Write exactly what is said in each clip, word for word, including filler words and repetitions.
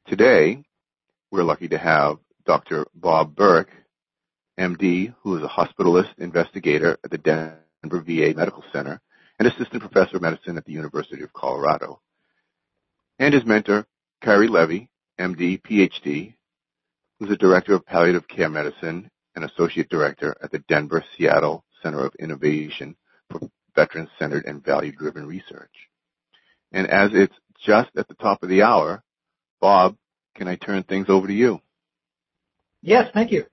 today, we're lucky to have Doctor Bob Burke, M D, who is a hospitalist investigator at the Denver V A Medical Center and assistant professor of medicine at the University of Colorado, and his mentor, Carrie Levy, M D, P H D, who's the director of palliative care medicine and associate director at the Denver Seattle Center of Innovation for Veteran-Centered and Value-Driven Research. And as it's just at the top of the hour, Bob, can I turn things over to you? Yes, thank you.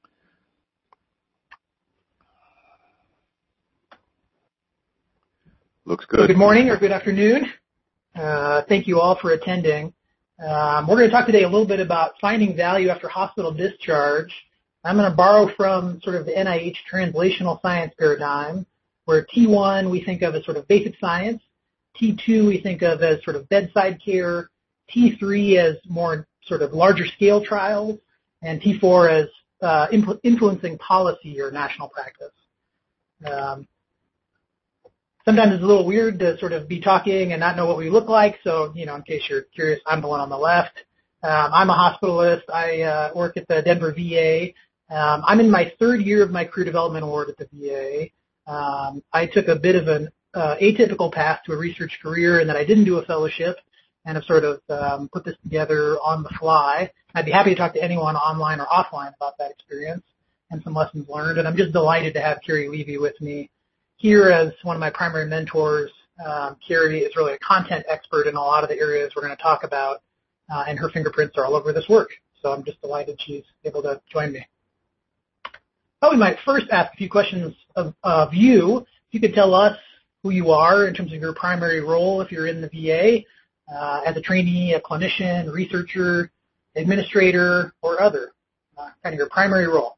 Looks good. Well, good morning or good afternoon. Uh, thank you all for attending. Um, we're going to talk today a little bit about finding value after hospital discharge. I'm going to borrow from sort of the N I H translational science paradigm, where T one we think of as sort of basic science, T two we think of as sort of bedside care, T three as more sort of larger scale trials, and T four as uh, influ- influencing policy or national practice. Um, Sometimes it's a little weird to sort of be talking and not know what we look like. So, you know, in case you're curious, I'm the one on the left. Um, I'm a hospitalist. I uh, work at the Denver V A. Um, I'm in my third year of my career development award at the V A. Um, I took a bit of an uh, atypical path to a research career in that I didn't do a fellowship and have sort of um, put this together on the fly. I'd be happy to talk to anyone online or offline about that experience and some lessons learned. And I'm just delighted to have Carrie Levy with me here as one of my primary mentors. Um, Carrie is really a content expert in a lot of the areas we're going to talk about, uh, and her fingerprints are all over this work. So I'm just delighted she's able to join me. Thought we might first ask a few questions of, of you. If you could tell us who you are in terms of your primary role if you're in the V A, uh, as a trainee, a clinician, researcher, administrator, or other, uh, kind of your primary role.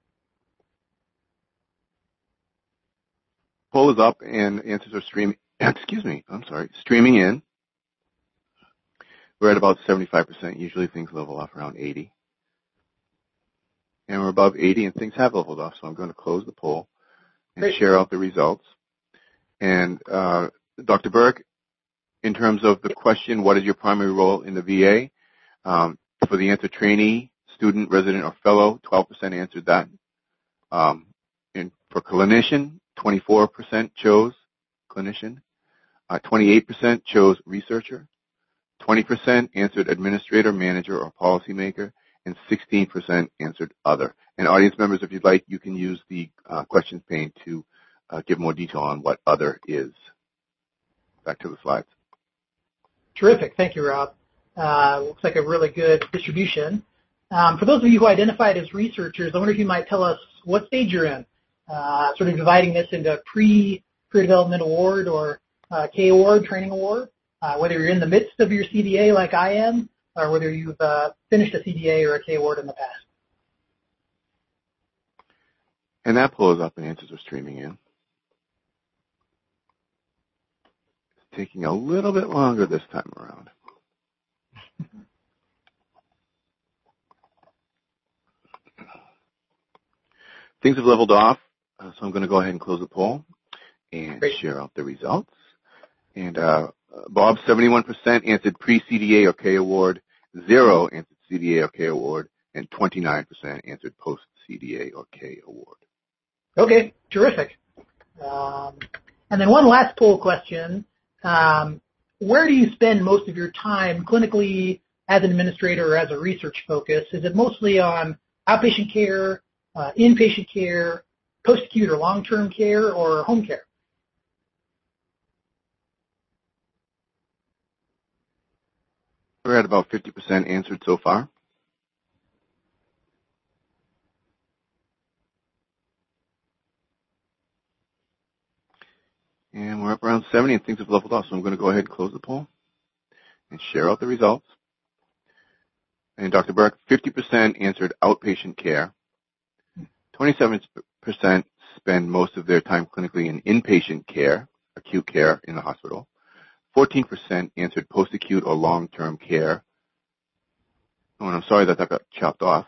Poll is up and answers are streaming, excuse me, I'm sorry, streaming in. We're at about seventy-five percent. Usually things level off around eighty. And we're above eighty and things have leveled off, so I'm going to close the poll and Great. share out the results. And uh, Doctor Burke, in terms of the question, what is your primary role in the V A? Um, for the answer trainee, student, resident, or fellow, twelve percent answered that. Um, and for clinician, twenty-four percent chose clinician, uh, twenty-eight percent chose researcher, twenty percent answered administrator, manager, or policymaker, and sixteen percent answered other. And audience members, if you'd like, you can use the uh, questions pane to uh, give more detail on what other is. Back to the slides. Terrific. Thank you, Rob. Uh, looks like a really good distribution. Um, for those of you who identified as researchers, I wonder if you might tell us what stage you're in. Uh, sort of dividing this into pre-career development award or uh, K award, training award, uh, whether you're in the midst of your C D A like I am, or whether you've uh, finished a C D A or a K award in the past. And that pulls up and answers are streaming in. It's taking a little bit longer this time around. Things have leveled off. Uh, so I'm going to go ahead and close the poll and Great. share out the results. And uh, Bob, seventy-one percent answered pre-C D A or K award, zero answered C D A or K award, and twenty-nine percent answered post-C D A or K award. Okay, terrific. Um, and then one last poll question. Um, where do you spend most of your time clinically as an administrator or as a research focus? Is it mostly on outpatient care, uh, inpatient care, post-acute or long-term care, or home care? We're at about fifty percent answered so far. And we're up around seventy and things have leveled off, so I'm going to go ahead and close the poll and share out the results. And Doctor Burke, fifty percent answered outpatient care. twenty-seven percent spend most of their time clinically in inpatient care, acute care in the hospital. fourteen percent answered post-acute or long-term care. Oh, and I'm sorry that that got chopped off.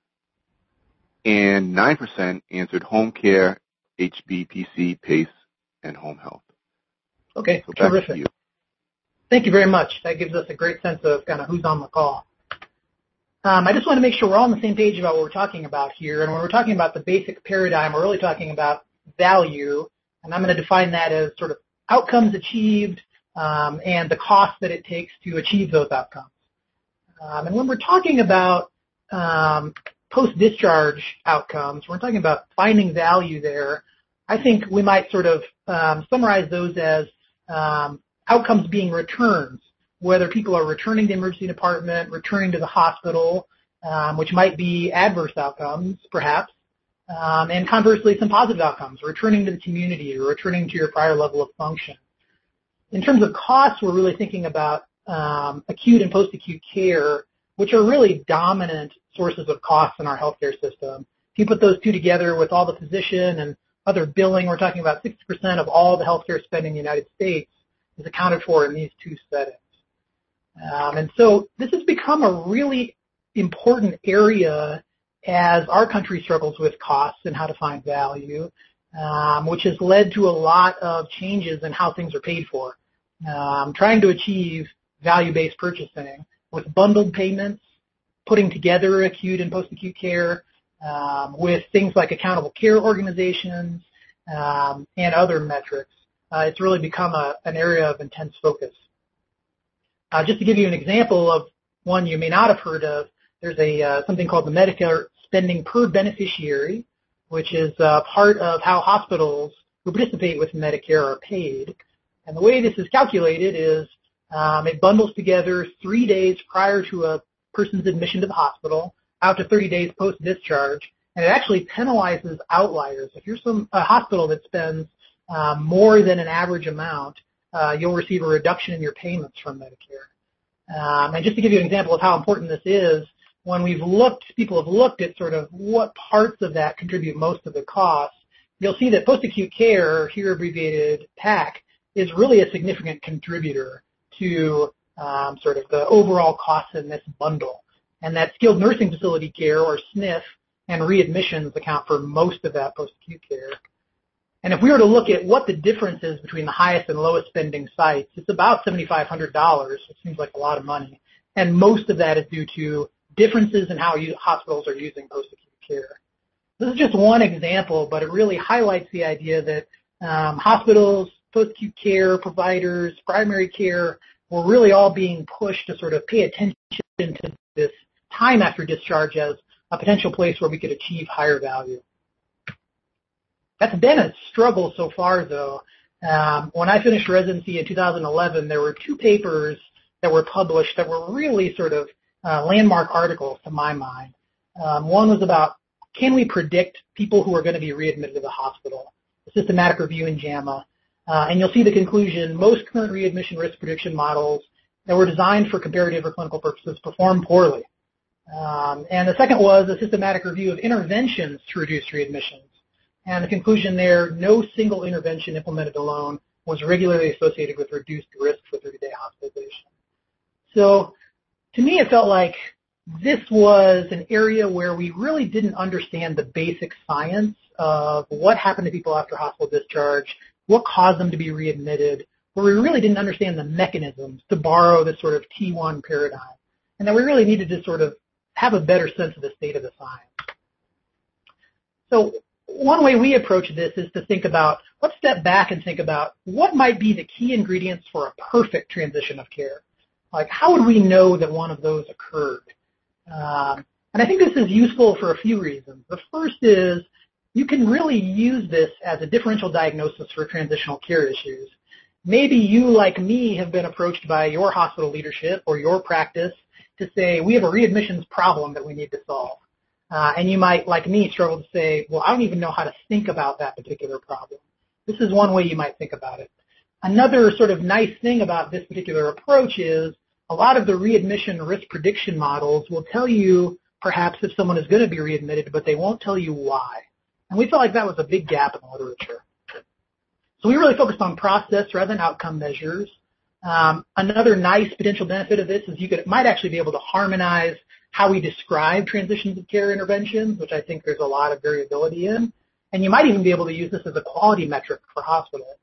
And nine percent answered home care, H B P C, PACE, and home health. Okay, so terrific. You. Thank you very much. That gives us a great sense of kind of who's on the call. um, I just want to make sure we're all on the same page about what we're talking about here. And when we're talking about the basic paradigm, we're really talking about value. And I'm going to define that as sort of outcomes achieved um, and the cost that it takes to achieve those outcomes. Um, and when we're talking about um, post-discharge outcomes, we're talking about finding value there. I think we might sort of um, summarize those as um, outcomes being returns, whether people are returning to the emergency department, returning to the hospital, um, which might be adverse outcomes, perhaps, um, and conversely, some positive outcomes, returning to the community or returning to your prior level of function. In terms of costs, we're really thinking about um, acute and post-acute care, which are really dominant sources of costs in our healthcare system. If you put those two together with all the physician and other billing, we're talking about sixty percent of all the healthcare spending in the United States is accounted for in these two settings. Um, and so this has become a really important area as our country struggles with costs and how to find value, um, which has led to a lot of changes in how things are paid for. Um, trying to achieve value-based purchasing with bundled payments, putting together acute and post-acute care, um, with things like accountable care organizations um, and other metrics. Uh, it's really become a, an area of intense focus. Uh, just to give you an example of one you may not have heard of, there's a uh, something called the Medicare spending per beneficiary, which is uh, part of how hospitals who participate with Medicare are paid. And the way this is calculated is um, it bundles together three days prior to a person's admission to the hospital, out to thirty days post-discharge, and it actually penalizes outliers. If you're some a hospital that spends um, more than an average amount, uh, you'll receive a reduction in your payments from Medicare. Um, and just to give you an example of how important this is, when we've looked, people have looked at sort of what parts of that contribute most of the costs, you'll see that post-acute care, here abbreviated PAC, is really a significant contributor to um, sort of the overall costs in this bundle. And that skilled nursing facility care, or S N F, and readmissions account for most of that post-acute care. And if we were to look at what the difference is between the highest and lowest spending sites, it's about seven thousand five hundred dollars. It seems like a lot of money. And most of that is due to differences in how you, hospitals are using post-acute care. This is just one example, but it really highlights the idea that um, hospitals, post-acute care providers, primary care, we're really all being pushed to sort of pay attention to this time after discharge as a potential place where we could achieve higher value. That's been a struggle so far, though. Um, when I finished residency in two thousand eleven, there were two papers that were published that were really sort of uh, landmark articles to my mind. Um, one was about, can we predict people who are going to be readmitted to the hospital? A systematic review in JAMA. Uh, and you'll see the conclusion, most current readmission risk prediction models that were designed for comparative or clinical purposes perform poorly. Um, and the second was a systematic review of interventions to reduce readmissions. And the conclusion there, no single intervention implemented alone was regularly associated with reduced risk for thirty-day hospitalization. So to me, it felt like this was an area where we really didn't understand the basic science of what happened to people after hospital discharge, what caused them to be readmitted, where we really didn't understand the mechanisms, to borrow this sort of T one paradigm, and that we really needed to sort of have a better sense of the state of the science. So one way we approach this is to think about, let's step back and think about what might be the key ingredients for a perfect transition of care. Like, how would we know that one of those occurred? Um, and I think this is useful for a few reasons. The first is you can really use this as a differential diagnosis for transitional care issues. Maybe you, like me, have been approached by your hospital leadership or your practice to say, we have a readmissions problem that we need to solve. Uh, and you might, like me, struggle to say, well, I don't even know how to think about that particular problem. This is one way you might think about it. Another sort of nice thing about this particular approach is a lot of the readmission risk prediction models will tell you perhaps if someone is going to be readmitted, but they won't tell you why. And we felt like that was a big gap in the literature. So we really focused on process rather than outcome measures. Um, another nice potential benefit of this is you could, might actually be able to harmonize how we describe transitions of care interventions, which I think there's a lot of variability in. And you might even be able to use this as a quality metric for hospitals.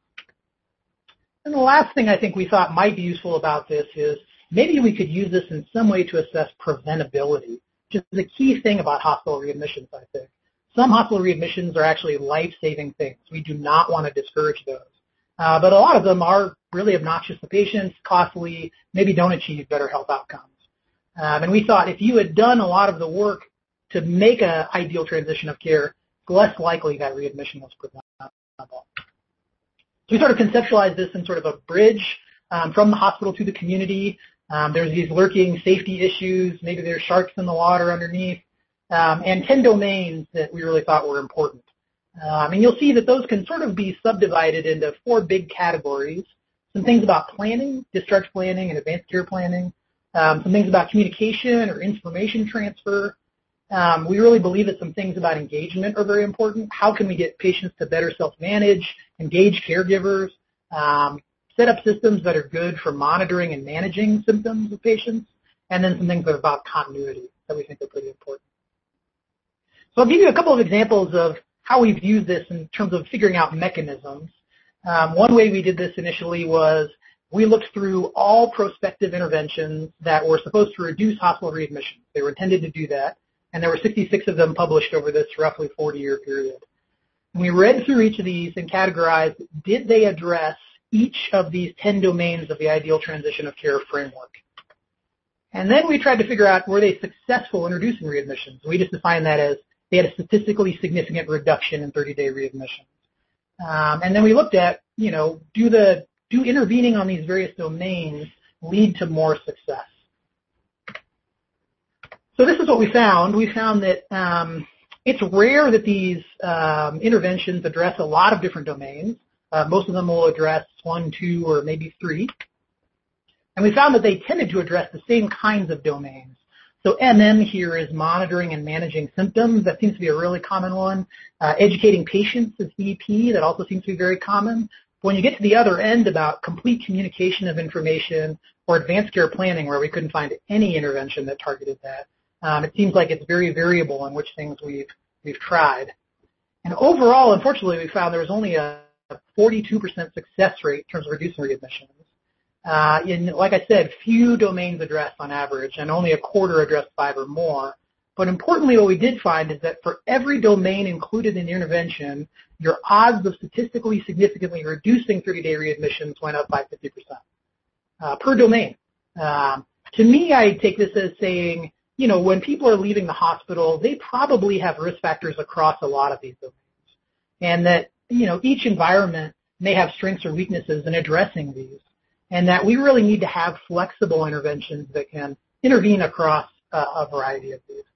And the last thing I think we thought might be useful about this is maybe we could use this in some way to assess preventability. is the key thing about hospital readmissions, I think. Some hospital readmissions are actually life-saving things. We do not want to discourage those. Uh, but a lot of them are really obnoxious to patients, costly, maybe don't achieve better health outcomes. Um, and we thought if you had done a lot of the work to make an ideal transition of care, it's less likely that readmission was preventable. So we sort of conceptualized this in sort of a bridge um, from the hospital to the community. Um, there's these lurking safety issues. Maybe there's sharks in the water underneath. Um, and ten domains that we really thought were important. Um, and you'll see that those can sort of be subdivided into four big categories. Some things about planning, discharge planning and advanced care planning. Um, some things about communication or information transfer. Um, we really believe that some things about engagement are very important. How can we get patients to better self-manage, engage caregivers, um, set up systems that are good for monitoring and managing symptoms of patients, and then some things that are about continuity that we think are pretty important. So I'll give you a couple of examples of how we've used this in terms of figuring out mechanisms. Um, one way we did this initially was we looked through all prospective interventions that were supposed to reduce hospital readmissions. They were intended to do that, and there were sixty-six of them published over this roughly forty-year period. And we read through each of these and categorized, did they address each of these ten domains of the ideal transition of care framework? And then we tried to figure out, were they successful in reducing readmissions? We just defined that as they had a statistically significant reduction in thirty-day readmissions. Um, and then we looked at, you know, do the do intervening on these various domains lead to more success? So this is what we found. We found that um, it's rare that these um, interventions address a lot of different domains. Uh, most of them will address one, two, or maybe three. And we found that they tended to address the same kinds of domains. So M M here is monitoring and managing symptoms. That seems to be a really common one. Uh, educating patients is E P. That also seems to be very common. When you get to the other end about complete communication of information or advanced care planning, where we couldn't find any intervention that targeted that, um, it seems like it's very variable in which things we've we've tried. And overall, unfortunately, we found there was only a forty-two percent success rate in terms of reducing readmissions. Uh, in, like I said, few domains addressed on average, and only a quarter addressed five or more. But importantly, what we did find is that for every domain included in the intervention, your odds of statistically significantly reducing thirty-day readmissions went up by fifty percent uh, per domain. Um, to me, I take this as saying, you know, when people are leaving the hospital, they probably have risk factors across a lot of these domains, and that, you know, each environment may have strengths or weaknesses in addressing these, and that we really need to have flexible interventions that can intervene across uh, a variety of these.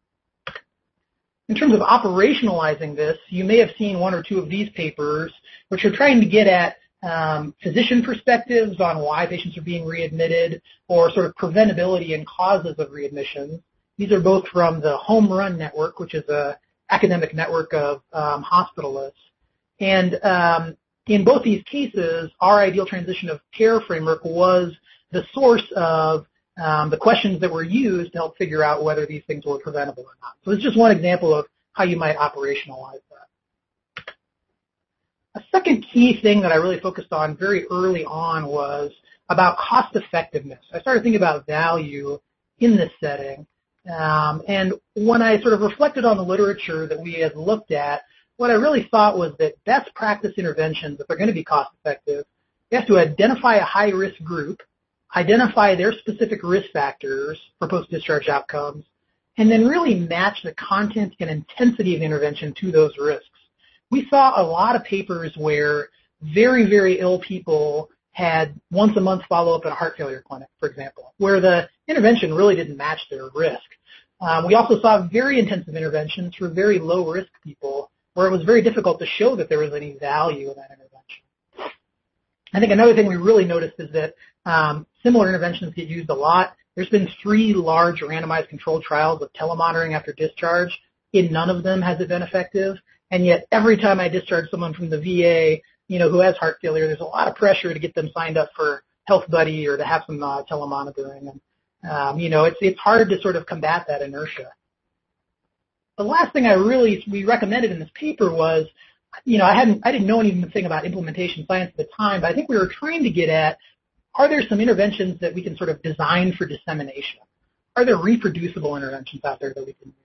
In terms of operationalizing this, you may have seen one or two of these papers, which are trying to get at um, physician perspectives on why patients are being readmitted, or sort of preventability and causes of readmissions. These are both from the Home Run Network, which is an academic network of um, hospitalists. And um, in both these cases, our ideal transition of care framework was the source of um, the questions that were used to help figure out whether these things were preventable or not. So it's just one example of how you might operationalize that. A second key thing that I really focused on very early on was about cost effectiveness. I started thinking about value in this setting. Um, and when I sort of reflected on the literature that we had looked at, what I really thought was that best practice interventions, if they're going to be cost effective, you have to identify a high-risk group, identify their specific risk factors for post-discharge outcomes, and then really match the content and intensity of the intervention to those risks. We saw a lot of papers where very, very ill people had once a month follow-up at a heart failure clinic, for example, where the intervention really didn't match their risk. Um, we also saw very intensive interventions for very low-risk people, where it was very difficult to show that there was any value in that intervention. I think another thing we really noticed is that um, similar interventions get used a lot. There's been three large randomized controlled trials of telemonitoring after discharge. In none of them has it been effective, and yet every time I discharge someone from the V A, you know, who has heart failure, there's a lot of pressure to get them signed up for Health Buddy or to have some uh, telemonitoring. And, um, you know, it's, it's hard to sort of combat that inertia. The last thing I really, we recommended in this paper was, you know, I hadn't, I didn't know anything about implementation science at the time, but I think we were trying to get at, are there some interventions that we can sort of design for dissemination? are there reproducible interventions out there that we can use?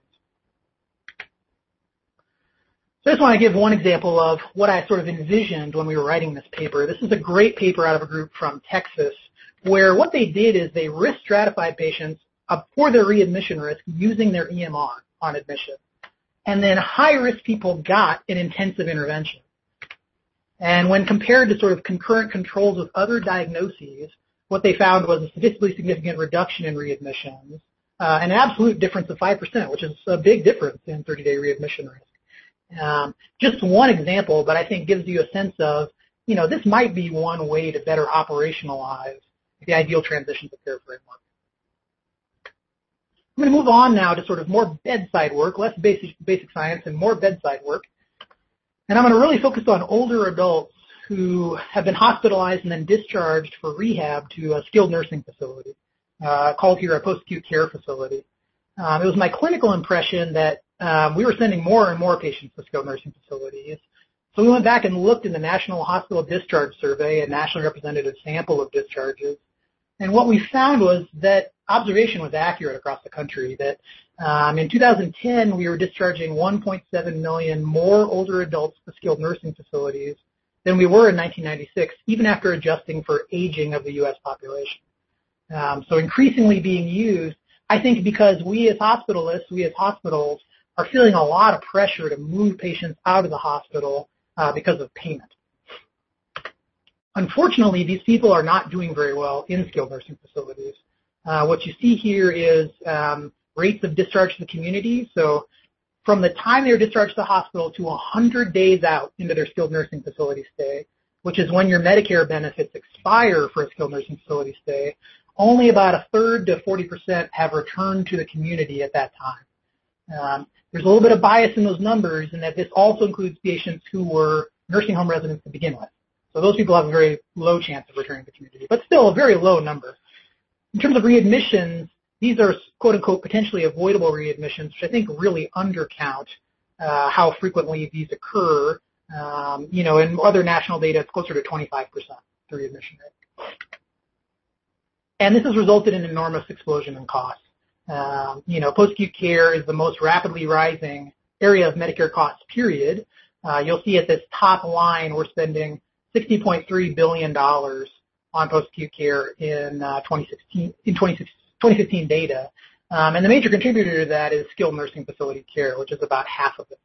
So I just want to give one example of what I sort of envisioned when we were writing this paper. This is a great paper out of a group from Texas where what they did is they risk stratified patients for their readmission risk using their E M R on admission. And then high-risk people got an intensive intervention. And when compared to sort of concurrent controls with other diagnoses, what they found was a statistically significant reduction in readmissions, uh, an absolute difference of five percent, which is a big difference in thirty-day readmission risk. Um, just one example, but I think gives you a sense of, you know, this might be one way to better operationalize the ideal transitions of care framework. I'm going to move on now to sort of more bedside work, less basic, basic science and more bedside work. And I'm going to really focus on older adults who have been hospitalized and then discharged for rehab to a skilled nursing facility, uh, called here a post-acute care facility. Um, it was my clinical impression that um, we were sending more and more patients to skilled nursing facilities. So we went back and looked in the National Hospital Discharge Survey, a nationally representative sample of discharges. And what we found was that observation was accurate across the country, that um, in two thousand ten we were discharging one point seven million more older adults to skilled nursing facilities than we were in nineteen ninety-six, even after adjusting for aging of the U S population. Um, so increasingly being used, I think, because we as hospitalists, we as hospitals, are feeling a lot of pressure to move patients out of the hospital uh, because of payment. Unfortunately, these people are not doing very well in skilled nursing facilities. Uh, what you see here is um, rates of discharge to the community. So from the time they are discharged to the hospital to one hundred days out into their skilled nursing facility stay, which is when your Medicare benefits expire for a skilled nursing facility stay, only about a third to forty percent have returned to the community at that time. Um, there's a little bit of bias in those numbers in that this also includes patients who were nursing home residents to begin with. So those people have a very low chance of returning to the community, but still a very low number. In terms of readmissions, these are quote-unquote potentially avoidable readmissions, which I think really undercount uh, how frequently these occur. Um, you know, in other national data, it's closer to twenty-five percent, the readmission rate. And this has resulted in an enormous explosion in costs. Um, you know, post-acute care is the most rapidly rising area of Medicare costs, period. Uh, you'll see at this top line we're spending sixty point three billion dollars on post-acute care in uh, twenty sixteen, in twenty fifteen data. Um, and the major contributor to that is skilled nursing facility care, which is about half of it.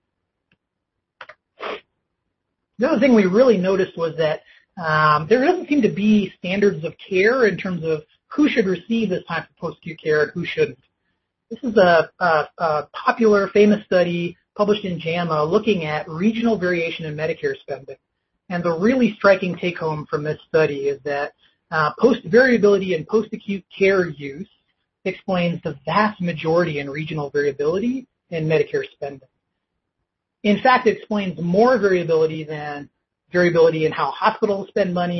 The other thing we really noticed was that um, there doesn't seem to be standards of care in terms of who should receive this type of post-acute care and who shouldn't. This is a, a, a popular, famous study published in JAMA looking at regional variation in Medicare spending. And the really striking take-home from this study is that uh, post-variability in post-acute care use explains the vast majority in regional variability in Medicare spending. In fact, it explains more variability than variability in how hospitals spend money,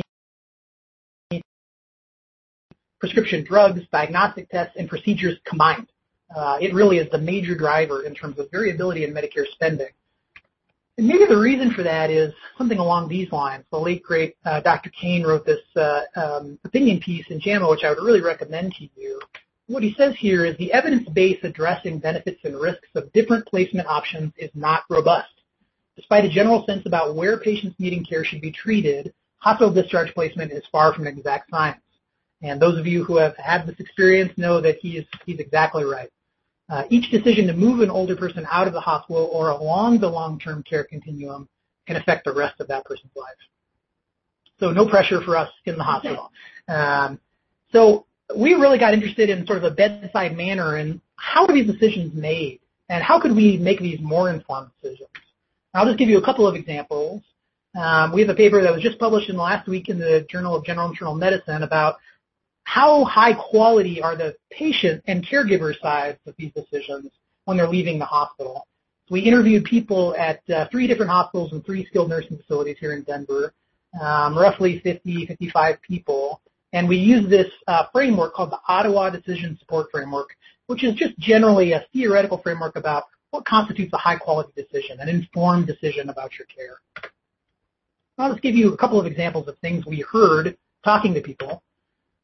prescription drugs, diagnostic tests, and procedures combined. Uh, it really is the major driver in terms of variability in Medicare spending. And maybe the reason for that is something along these lines. The late, great uh, Doctor Kane wrote this uh, um, opinion piece in JAMA, which I would really recommend to you. What he says here is the evidence base addressing benefits and risks of different placement options is not robust. Despite a general sense about where patients needing care should be treated, hospital discharge placement is far from exact science. And those of you who have had this experience know that he is, he's exactly right. Uh, each decision to move an older person out of the hospital or along the long-term care continuum can affect the rest of that person's life. So no pressure for us in the hospital. Um, so we really got interested in sort of a bedside manner and how are these decisions made and how could we make these more informed decisions? I'll just give you a couple of examples. Um, we have a paper that was just published in the last week in the Journal of General Internal Medicine about how high quality are the patient and caregiver sides of these decisions when they're leaving the hospital. So we interviewed people at uh, three different hospitals and three skilled nursing facilities here in Denver, um, roughly fifty, fifty-five people, and we used this uh, framework called the Ottawa Decision Support Framework, which is just generally a theoretical framework about what constitutes a high-quality decision, an informed decision about your care. I'll just give you a couple of examples of things we heard talking to people.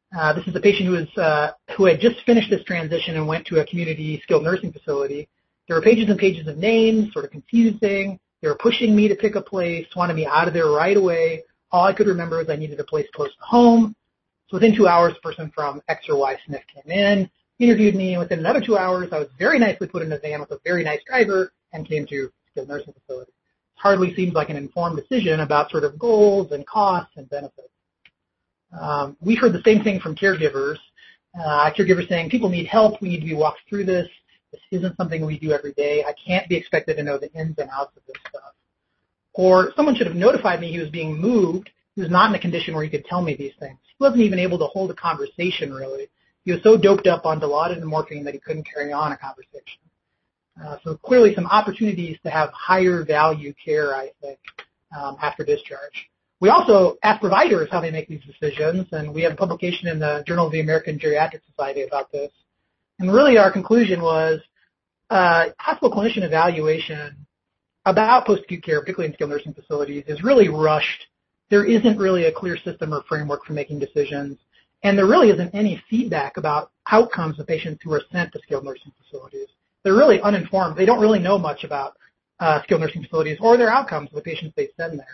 Uh, this is a patient who was uh, who had just finished this transition and went to a community skilled nursing facility. There were pages and pages of names, sort of confusing. They were pushing me to pick a place, wanted me out of there right away. All I could remember was I needed a place close to home. So within two hours, a person from X or Y S N F came in, interviewed me, and within another two hours, I was very nicely put in a van with a very nice driver and came to skilled nursing facility. It hardly seems like an informed decision about sort of goals and costs and benefits. Um, we heard the same thing from caregivers. Uh, caregivers saying, people need help. We need to be walked through this. This isn't something we do every day. I can't be expected to know the ins and outs of this stuff. Or someone should have notified me he was being moved. He was not in a condition where he could tell me these things. He wasn't even able to hold a conversation, really. He was so doped up on Dilaudid and morphine that he couldn't carry on a conversation. Uh, so clearly some opportunities to have higher value care, I think, um, after discharge. We also ask providers how they make these decisions, and we have a publication in the Journal of the American Geriatric Society about this. And really our conclusion was uh, hospital clinician evaluation about post-acute care, particularly in skilled nursing facilities, is really rushed. There isn't really a clear system or framework for making decisions, and there really isn't any feedback about outcomes of patients who are sent to skilled nursing facilities. They're really uninformed. They don't really know much about uh, skilled nursing facilities or their outcomes of the patients they send there.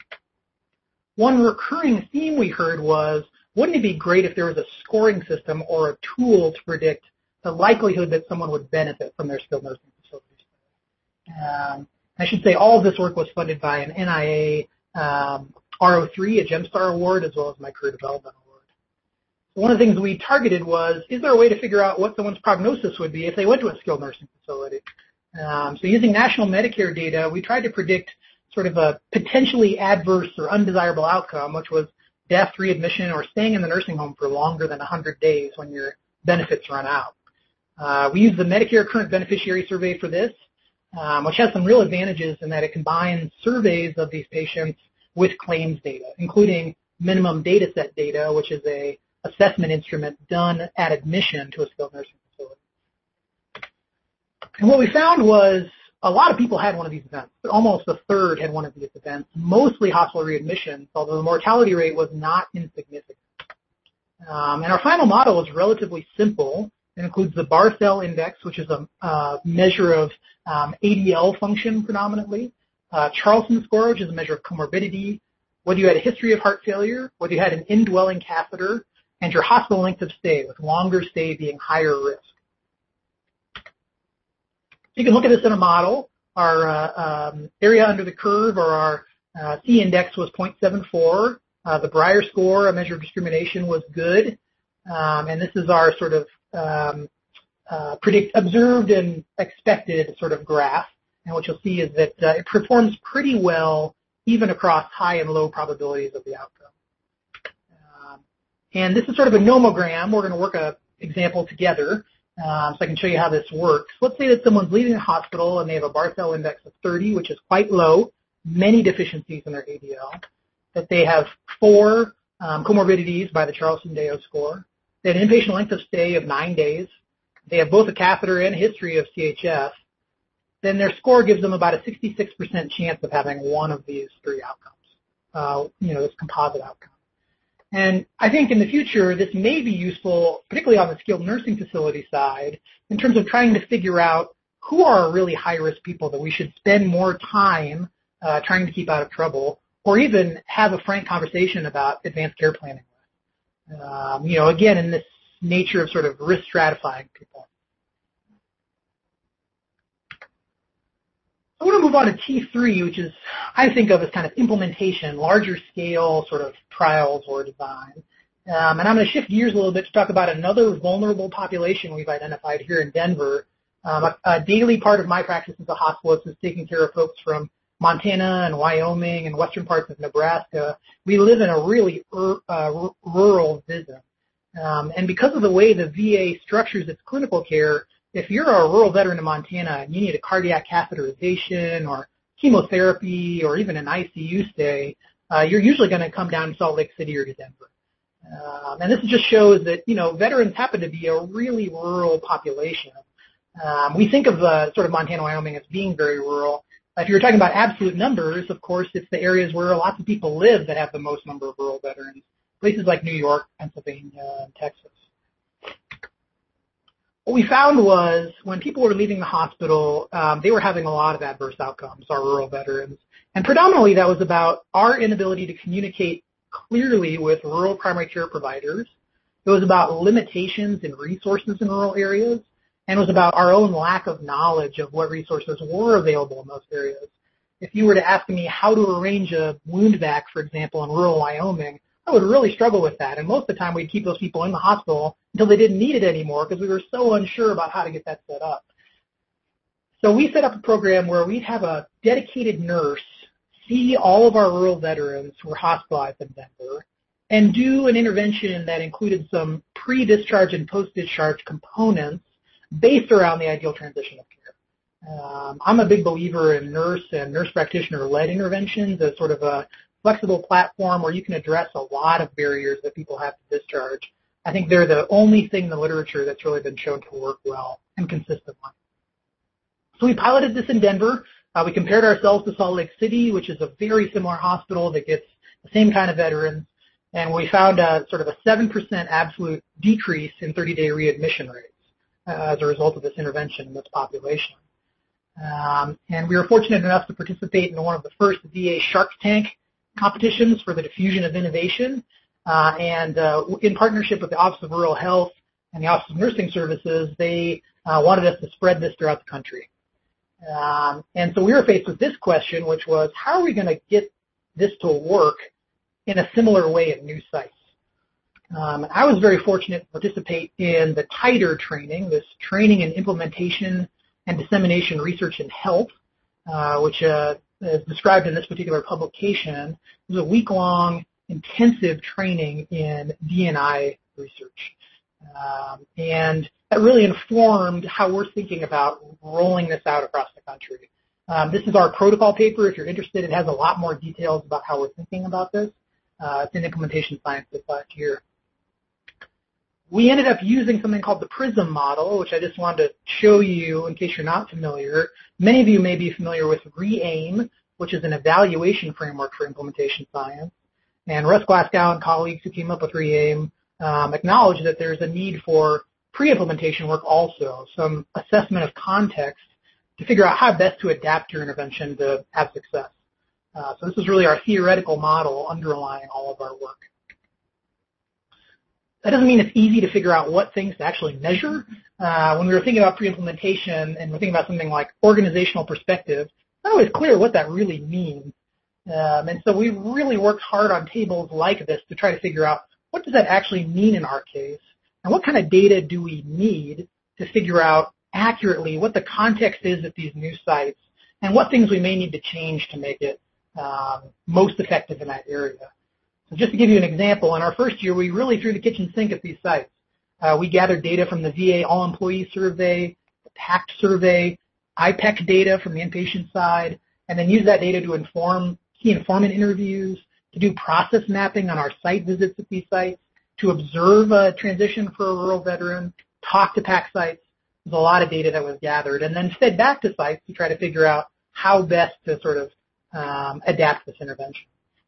One recurring theme we heard was, wouldn't it be great if there was a scoring system or a tool to predict the likelihood that someone would benefit from their skilled nursing facilities? Um, I should say all of this work was funded by an N I A um, R O three, a GEMSTAR award, as well as my Career Development Award. So one of the things we targeted was, is there a way to figure out what someone's prognosis would be if they went to a skilled nursing facility? Um, so using national Medicare data, we tried to predict sort of a potentially adverse or undesirable outcome, which was death, readmission, or staying in the nursing home for longer than one hundred days when your benefits run out. Uh, we used the Medicare Current Beneficiary Survey for this, um, which has some real advantages in that it combines surveys of these patients with claims data, including minimum data set data, which is a assessment instrument done at admission to a skilled nursing facility. And what we found was a lot of people had one of these events. Almost a third had one of these events, mostly hospital readmissions, although the mortality rate was not insignificant. Um, and our final model was relatively simple. It includes the Barthel Index, which is a uh, measure of um, A D L function predominantly, uh, Charlson score, which is a measure of comorbidity, whether you had a history of heart failure, whether you had an indwelling catheter, and your hospital length of stay, with longer stay being higher risk. You can look at this in a model. Our uh, um, area under the curve, or our uh, C index, was zero point seven four. Uh, the Breyer score, a measure of discrimination, was good. Um, and this is our sort of um, uh, predict observed and expected sort of graph. And what you'll see is that uh, it performs pretty well even across high and low probabilities of the outcome. Um, and this is sort of a nomogram. We're going to work a example together. Um, so I can show you how this works. Let's say that someone's leaving the hospital and they have a Barthel index of thirty, which is quite low, many deficiencies in their A D L, that they have four um, comorbidities by the Charlson-Deyo score. They had an inpatient length of stay of nine days. They have both a catheter and a history of C H F. Then their score gives them about a sixty-six percent chance of having one of these three outcomes, uh, you know, this composite outcome. And I think in the future, this may be useful, particularly on the skilled nursing facility side, in terms of trying to figure out who are really high-risk people that we should spend more time uh, trying to keep out of trouble, or even have a frank conversation about advanced care planning with. Um, you know, again, in this nature of sort of risk stratifying people. I want to move on to T three, which is, I think of as kind of implementation, larger scale sort of trials or design. Um, and I'm going to shift gears a little bit to talk about another vulnerable population we've identified here in Denver. Um, a, a daily part of my practice as a hospitalist is taking care of folks from Montana and Wyoming and western parts of Nebraska. We live in a really ur, uh, rural visit. Um, and because of the way the V A structures its clinical care, if you're a rural veteran in Montana and you need a cardiac catheterization or chemotherapy or even an I C U stay, uh, you're usually going to come down to Salt Lake City or to Denver. Um, and this just shows that, you know, veterans happen to be a really rural population. Um, we think of uh, sort of Montana, Wyoming as being very rural. If you're talking about absolute numbers, of course, it's the areas where lots of people live that have the most number of rural veterans. places like New York, Pennsylvania, and Texas. What we found was when people were leaving the hospital, um, they were having a lot of adverse outcomes, our rural veterans. And predominantly that was about our inability to communicate clearly with rural primary care providers. It was about limitations in resources in rural areas, and it was about our own lack of knowledge of what resources were available in those areas. If you were to ask me how to arrange a wound vac, for example, in rural Wyoming, I would really struggle with that. And most of the time we'd keep those people in the hospital until they didn't need it anymore because we were so unsure about how to get that set up. So we set up a program where we'd have a dedicated nurse see all of our rural veterans who were hospitalized in Denver and do an intervention that included some pre-discharge and post-discharge components based around the ideal transition of care. Um, I'm a big believer in nurse and nurse practitioner-led interventions as sort of a flexible platform where you can address a lot of barriers that people have to discharge. I think they're the only thing in the literature that's really been shown to work well and consistently. So we piloted this in Denver. Uh, we compared ourselves to Salt Lake City, which is a very similar hospital that gets the same kind of veterans, and we found a, sort of a seven percent absolute decrease in thirty-day readmission rates uh, as a result of this intervention in this population. Um, and we were fortunate enough to participate in one of the first V A Shark Tank competitions for the diffusion of innovation, uh, and uh, in partnership with the Office of Rural Health and the Office of Nursing Services, they uh, wanted us to spread this throughout the country. Um, and so we were faced with this question, which was, how are we going to get this to work in a similar way at new sites? Um, and I was very fortunate to participate in the TIDER training, this training and implementation and dissemination research in health, uh, which uh, is described in this particular publication. It was a week-long intensive training in D and I research. Um, and that really informed how we're thinking about rolling this out across the country. Um, this is our protocol paper. If you're interested, it has a lot more details about how we're thinking about this. Uh, it's in Implementation Science this last year. We ended up using something called the PRISM model, which I just wanted to show you in case you're not familiar. Many of you may be familiar with REAIM, which is an evaluation framework for implementation science. And Russ Glasgow and colleagues who came up with REAIM um, acknowledge that there's a need for pre-implementation work also, some assessment of context to figure out how best to adapt your intervention to have success. Uh, so this is really our theoretical model underlying all of our work. That doesn't mean it's easy to figure out what things to actually measure. Uh, when we were thinking about pre-implementation and we're thinking about something like organizational perspective, it's not always clear what that really means. Um, and so we really worked hard on tables like this to try to figure out what does that actually mean in our case, and what kind of data do we need to figure out accurately what the context is at these new sites and what things we may need to change to make it um, most effective in that area. So just to give you an example, in our first year, we really threw the kitchen sink at these sites. Uh, we gathered data from the V A All-Employee Survey, the PACT Survey, I PEC data from the inpatient side, and then used that data to inform key informant interviews, to do process mapping on our site visits at these sites, to observe a transition for a rural veteran, talk to PACT sites. There's a lot of data that was gathered, and then fed back to sites to try to figure out how best to sort of um, adapt this intervention.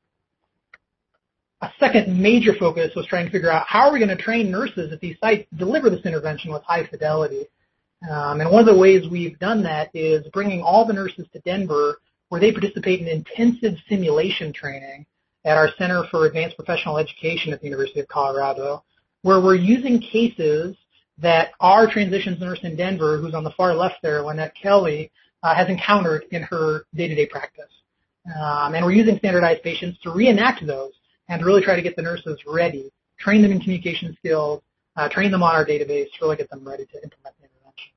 A second major focus was trying to figure out how are we going to train nurses at these sites to deliver this intervention with high fidelity. Um, and one of the ways we've done that is bringing all the nurses to Denver where they participate in intensive simulation training at our Center for Advanced Professional Education at the University of Colorado, where we're using cases that our transitions nurse in Denver, who's on the far left there, Lynette Kelly, uh, has encountered in her day-to-day practice. Um, and we're using standardized patients to reenact those and to really try to get the nurses ready, train them in communication skills, uh, train them on our database to really get them ready to implement the intervention.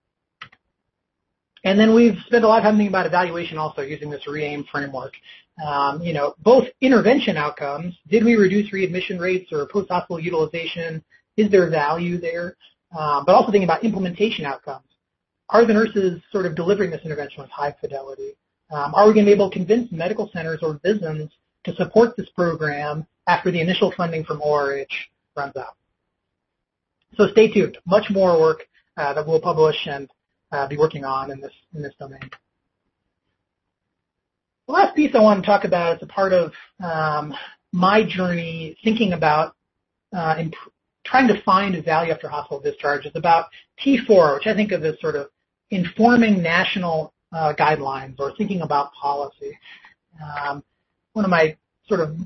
And then we've spent a lot of time thinking about evaluation also using this REAIM framework. Um, you know, both intervention outcomes, did we reduce readmission rates or post-hospital utilization? Is there value there? Um, but also thinking about implementation outcomes. Are the nurses sort of delivering this intervention with high fidelity? Um, are we going to be able to convince medical centers or V I S Ns to support this program after the initial funding from O R H runs out? So stay tuned. Much more work uh, that we'll publish and uh, be working on in this in this domain. The last piece I want to talk about is a part of um, my journey thinking about uh, imp- trying to find value after hospital discharge is about T four, which I think of as sort of informing national uh, guidelines or thinking about policy. Um, one of my sort of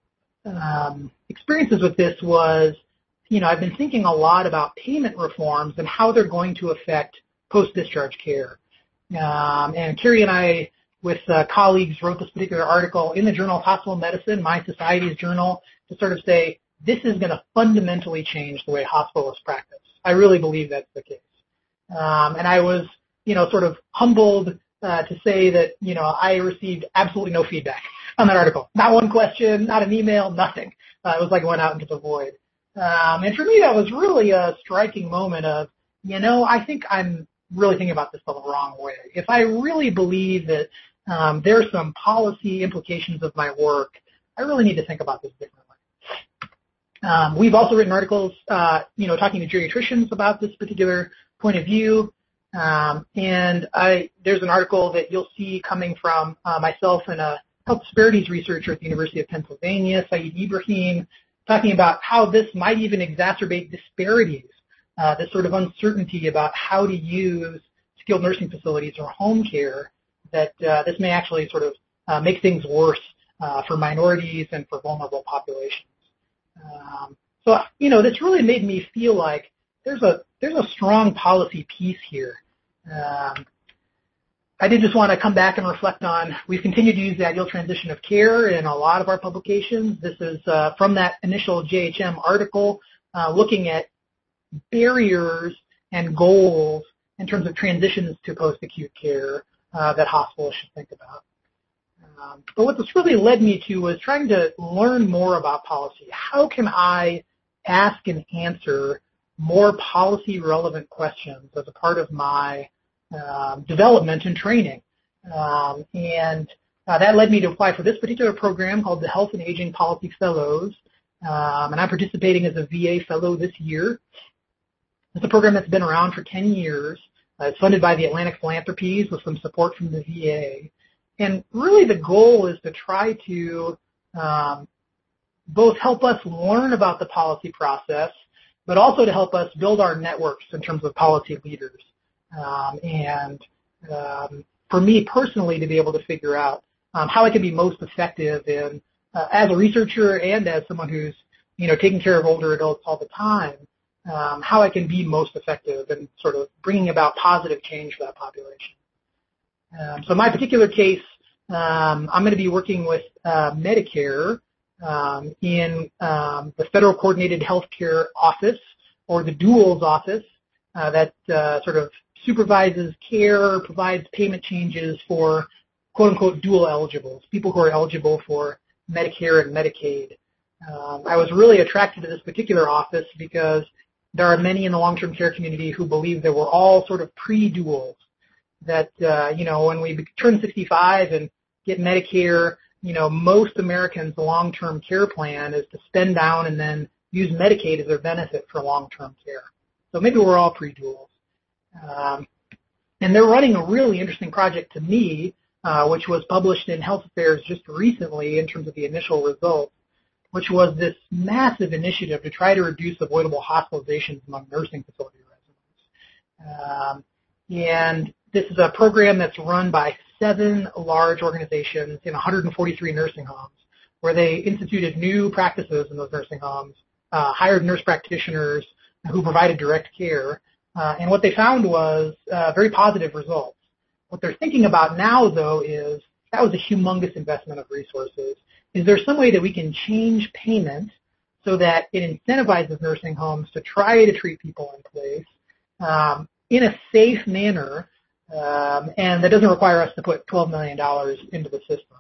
um, experiences with this was, you know, I've been thinking a lot about payment reforms and how they're going to affect post-discharge care. Um, and Carrie and I, with uh, colleagues, wrote this particular article in the Journal of Hospital Medicine, my society's journal, to sort of say, this is going to fundamentally change the way hospitalists practice. I really believe that's the case. Um, and I was, you know, sort of humbled uh, to say that, you know, I received absolutely no feedback on that article. Not one question, not an email, nothing. Uh, it was like it went out into the void. Um, and for me, that was really a striking moment of, you know, I think I'm really thinking about this the wrong way. If I really believe that um, there are some policy implications of my work, I really need to think about this differently. Um, we've also written articles, uh, you know, talking to geriatricians about this particular point of view. Um, and I, there's an article that you'll see coming from uh, myself and a health disparities researcher at the University of Pennsylvania, Saeed Ibrahim, talking about how this might even exacerbate disparities, uh, this sort of uncertainty about how to use skilled nursing facilities or home care, that uh, this may actually sort of uh, make things worse uh, for minorities and for vulnerable populations. Um, so, you know, this really made me feel like there's a there's a strong policy piece here. Um, I did just want to come back and reflect on, we've continued to use the ideal transition of care in a lot of our publications. This is uh, from that initial J H M article, uh, looking at barriers and goals in terms of transitions to post-acute care uh, that hospitals should think about. Um, but what this really led me to was trying to learn more about policy. How can I ask and answer more policy-relevant questions as a part of my um, development and training? Um, and uh, that led me to apply for this particular program called the Health and Aging Policy Fellows. Um, and I'm participating as a V A fellow this year. It's a program that's been around for ten years. Uh, it's funded by the Atlantic Philanthropies with some support from the V A. And really the goal is to try to um, both help us learn about the policy process, but also to help us build our networks in terms of policy leaders. Um, and um, for me personally to be able to figure out um, how I can be most effective in, uh, as a researcher and as someone who's, you know, taking care of older adults all the time, um, how I can be most effective in sort of bringing about positive change for that population. Um, so in my particular case, um, I'm going to be working with uh, Medicare um, in um, the Federal Coordinated Healthcare Office, or the DUALS office, uh, that uh, sort of supervises care, provides payment changes for quote-unquote dual eligibles, people who are eligible for Medicare and Medicaid. Um, I was really attracted to this particular office because there are many in the long-term care community who believe that we're all sort of pre-duals. That, uh, you know, when we turn sixty-five and get Medicare, you know, most Americans' long-term care plan is to spend down and then use Medicaid as their benefit for long-term care. So maybe we're all pre-duals. Um, and they're running a really interesting project to me, uh, which was published in Health Affairs just recently in terms of the initial results, which was this massive initiative to try to reduce avoidable hospitalizations among nursing facility residents. Um, and this is a program that's run by seven large organizations in one hundred forty-three nursing homes, where they instituted new practices in those nursing homes, uh, hired nurse practitioners who provided direct care, uh, and what they found was uh, very positive results. What they're thinking about now, though, is that was a humongous investment of resources. Is there some way that we can change payment so that it incentivizes nursing homes to try to treat people in place um, in a safe manner, Um, and that doesn't require us to put twelve million dollars into the system.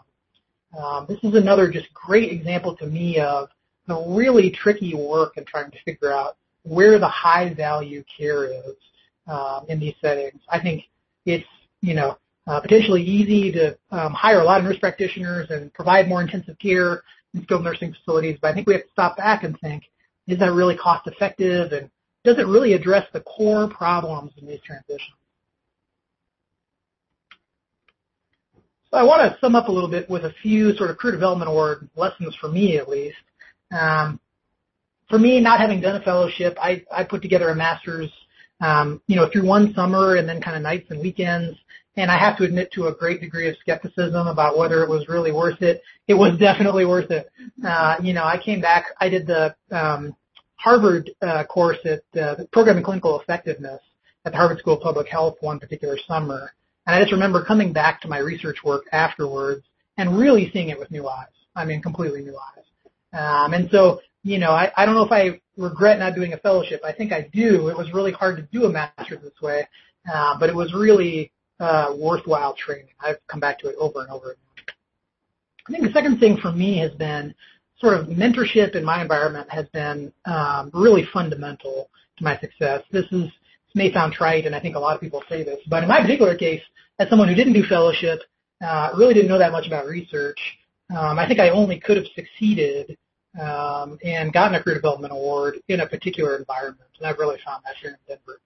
Um, this is another just great example to me of the really tricky work in trying to figure out where the high-value care is um, in these settings. I think it's, you know, uh, potentially easy to um, hire a lot of nurse practitioners and provide more intensive care in skilled nursing facilities, but I think we have to stop back and think, is that really cost-effective, and does it really address the core problems in these transitions? So I want to sum up a little bit with a few sort of career development award lessons for me, at least. Um, for me, not having done a fellowship, I, I put together a master's, um, you know, through one summer and then kind of nights and weekends. And I have to admit to a great degree of skepticism about whether it was really worth it. It was definitely worth it. Uh, you know, I came back, I did the um, Harvard uh, course at uh, the Program in Clinical Effectiveness at the Harvard School of Public Health one particular summer. And I just remember coming back to my research work afterwards and really seeing it with new eyes. I mean, completely new eyes. Um, and so, you know, I, I don't know if I regret not doing a fellowship. I think I do. It was really hard to do a master's this way, uh, but it was really uh, worthwhile training. I've come back to it over and over again. I think the second thing for me has been sort of mentorship in my environment has been um, really fundamental to my success. This is this may sound trite, and I think a lot of people say this, but in my particular case, as someone who didn't do fellowship, uh, really didn't know that much about research, um, I think I only could have succeeded um, and gotten a career development award in a particular environment, and I've really found that here in Denver.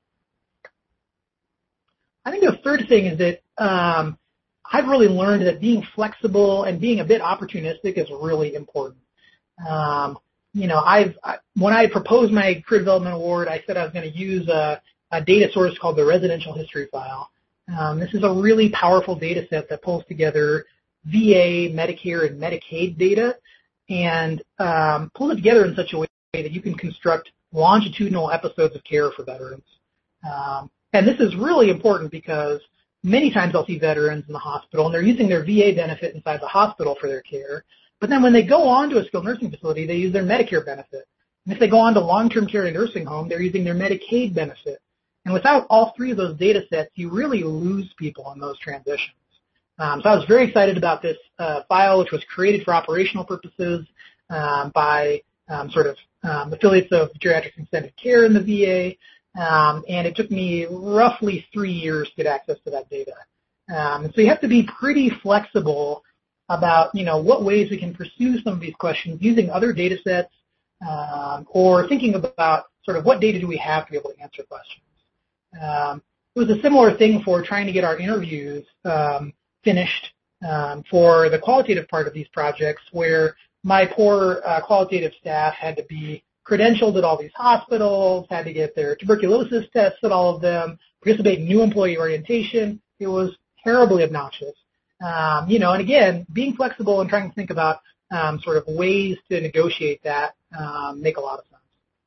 I think the third thing is that um, I've really learned that being flexible and being a bit opportunistic is really important. Um, you know, I've I, when I proposed my career development award, I said I was going to use a, a data source called the Residential History File. Um, this is a really powerful data set that pulls together V A, Medicare, and Medicaid data and um, pulls it together in such a way that you can construct longitudinal episodes of care for veterans. Um, and this is really important because many times I'll see veterans in the hospital, and they're using their V A benefit inside the hospital for their care. But then when they go on to a skilled nursing facility, they use their Medicare benefit. And if they go on to long-term care in a nursing home, they're using their Medicaid benefit. And without all three of those data sets, you really lose people in those transitions. Um, so I was very excited about this uh, file, which was created for operational purposes um, by um, sort of um, affiliates of Geriatrics Extended Care in the V A. Um, and it took me roughly three years to get access to that data. Um, and so you have to be pretty flexible about, you know, what ways we can pursue some of these questions using other data sets um, or thinking about sort of what data do we have to be able to answer questions. Um, it was a similar thing for trying to get our interviews um, finished um, for the qualitative part of these projects where my poor uh, qualitative staff had to be credentialed at all these hospitals, had to get their tuberculosis tests at all of them, participate in new employee orientation. It was terribly obnoxious. Um, you know, and again, being flexible and trying to think about um, sort of ways to negotiate that um, make a lot of sense.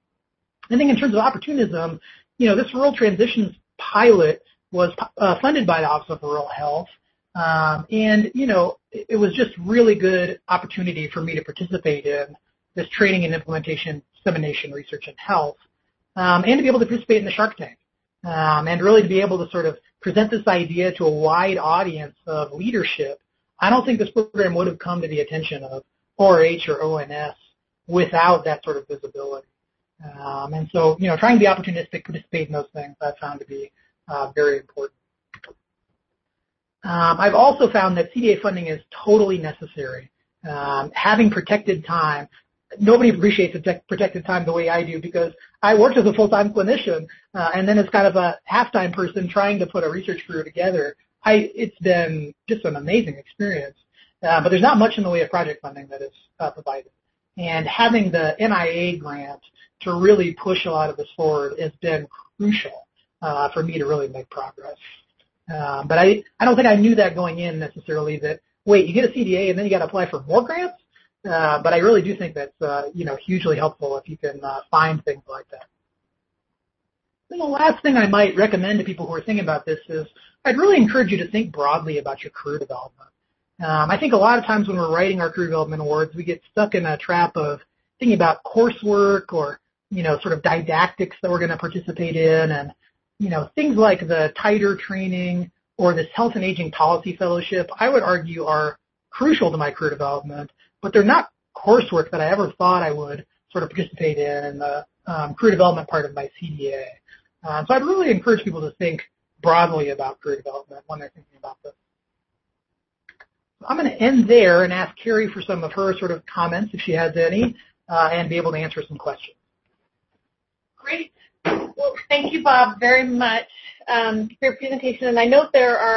I think in terms of opportunism, you know, this rural transitions pilot was uh, funded by the Office of Rural Health, um, and, you know, it, it was just really good opportunity for me to participate in this training and implementation, dissemination, research, and health, um, and to be able to participate in the Shark Tank, um, and really to be able to sort of present this idea to a wide audience of leadership. I don't think this program would have come to the attention of O R H or O N S without that sort of visibility. Um, and so, you know, trying to be opportunistic, participate in those things, I found to be uh, very important. Um, I've also found that C D A funding is totally necessary. Um, having protected time, nobody appreciates protected time the way I do because I worked as a full-time clinician uh, and then as kind of a half-time person trying to put a research career together. I, it's been just an amazing experience, uh, but there's not much in the way of project funding that is uh, provided. And having the N I A grant to really push a lot of this forward has been crucial uh, for me to really make progress. Uh, but I, I don't think I knew that going in necessarily that, wait, you get a C D A and then you got to apply for more grants? Uh, but I really do think that's, uh, you know, hugely helpful if you can uh, find things like that. And the last thing I might recommend to people who are thinking about this is I'd really encourage you to think broadly about your career development. Um, I think a lot of times when we're writing our career development awards, we get stuck in a trap of thinking about coursework or, you know, sort of didactics that we're going to participate in and, you know, things like the TITRE training or this health and aging policy fellowship, I would argue are crucial to my career development, but they're not coursework that I ever thought I would sort of participate in in the um, career development part of my C D A. Um, so I'd really encourage people to think broadly about career development when they're thinking about this. I'm going to end there and ask Carrie for some of her sort of comments, if she has any, uh, and be able to answer some questions. Great. Well, thank you, Bob, very much um, for your presentation. And I know there are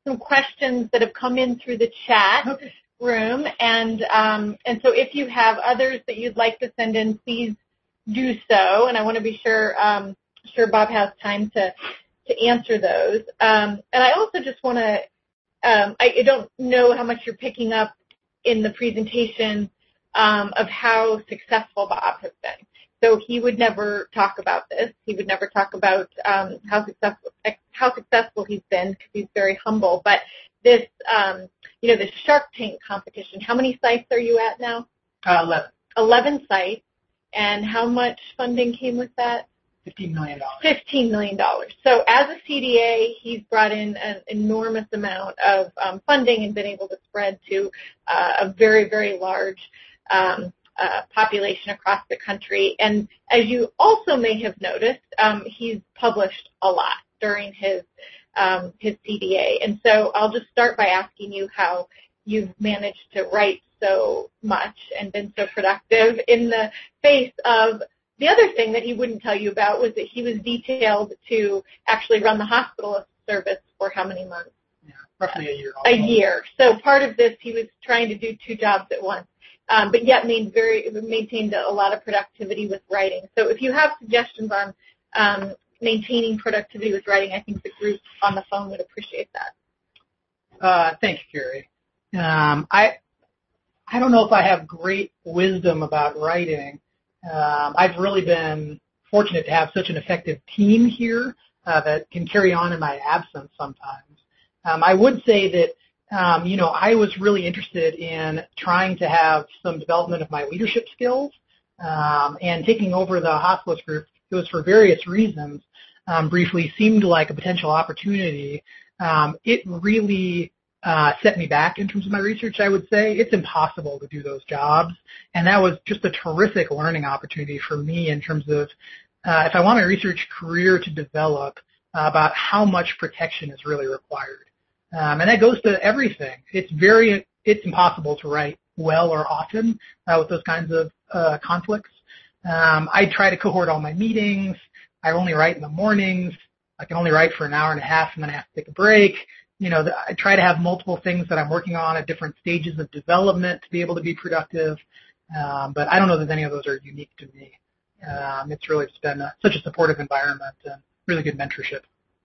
some questions that have come in through the chat Okay. room, and um, and so if you have others that you'd like to send in, please do so. And I want to be sure um, sure Bob has time to to answer those. Um, and I also just want to um, I, I don't know how much you're picking up in the presentation um, of how successful Bob has been. So he would never talk about this. He would never talk about um, how successful how successful he's been because he's very humble. But this, um, you know, this Shark Tank competition. How many sites are you at now? Uh, eleven. Eleven sites. And how much funding came with that? Fifteen million dollars. Fifteen million dollars. So as a C D A, he's brought in an enormous amount of um, funding and been able to spread to uh, a very, very large um, uh, population across the country. And as you also may have noticed, um, he's published a lot during his um, his C D A. And so I'll just start by asking you how you've managed to write so much and been so productive in the face of the other thing that he wouldn't tell you about was that he was detailed to actually run the hospital service for how many months? Yeah, roughly a year. Also. A year. So part of this, he was trying to do two jobs at once, um, but yet made very, maintained a lot of productivity with writing. So if you have suggestions on um, maintaining productivity with writing, I think the group on the phone would appreciate that. Uh, thank you, Carrie. Um, I I don't know if I have great wisdom about writing. Um, I've really been fortunate to have such an effective team here uh, that can carry on in my absence sometimes. Um, I would say that, um, you know, I was really interested in trying to have some development of my leadership skills um, and taking over the hospitalist group. It was for various reasons. Um, briefly, seemed like a potential opportunity. Um, it really Uh, set me back in terms of my research, I would say. It's impossible to do those jobs, and that was just a terrific learning opportunity for me in terms of uh, if I want my research career to develop uh, about how much protection is really required. Um, and that goes to everything. It's very, it's impossible to write well or often uh, with those kinds of uh, conflicts. Um, I try to cohort all my meetings. I only write in the mornings. I can only write for an hour and a half, and then I have to take a break. You know, I try to have multiple things that I'm working on at different stages of development to be able to be productive. Um, but I don't know that any of those are unique to me. Um, it's really just been a, such a supportive environment and really good mentorship.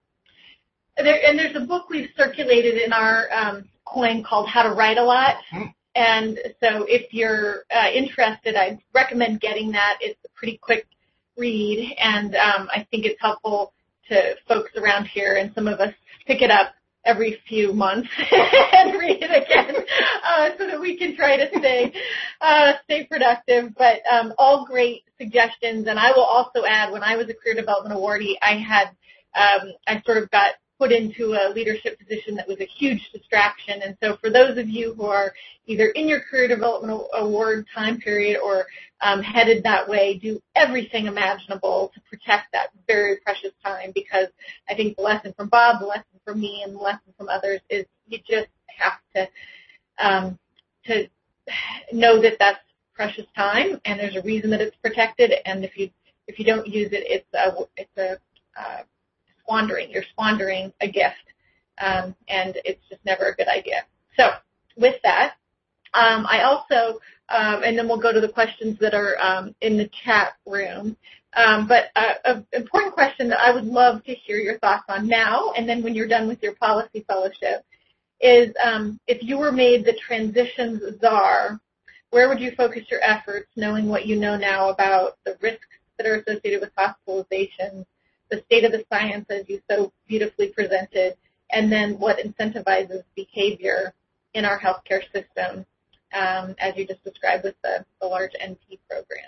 There, and there's a book we've circulated in our um, coin called How to Write a Lot. Mm-hmm. And so if you're uh, interested, I'd recommend getting that. It's a pretty quick read, and um, I think it's helpful to folks around here, and some of us pick it up every few months and read it again uh, so that we can try to stay uh, stay productive. But um, all great suggestions. And I will also add, when I was a career development awardee, I had um, I sort of got put into a leadership position that was a huge distraction. And so for those of you who are either in your career development award time period or um, headed that way, do everything imaginable to protect that very precious time, because I think the lesson from Bob, the lesson from me, and the lesson from others is you just have to um, to know that that's precious time, and there's a reason that it's protected. And if you if you don't use it, it's a it's a uh, squandering. You're squandering a gift, um, and it's just never a good idea. So with that, um, I also, um, and then we'll go to the questions that are um, in the chat room, um, but uh, an important question that I would love to hear your thoughts on now, and then when you're done with your policy fellowship, is um, if you were made the transitions czar, where would you focus your efforts, knowing what you know now about the risks that are associated with hospitalization, the state of the science as you so beautifully presented, and then what incentivizes behavior in our healthcare system, um, as you just described with the, the large N P program?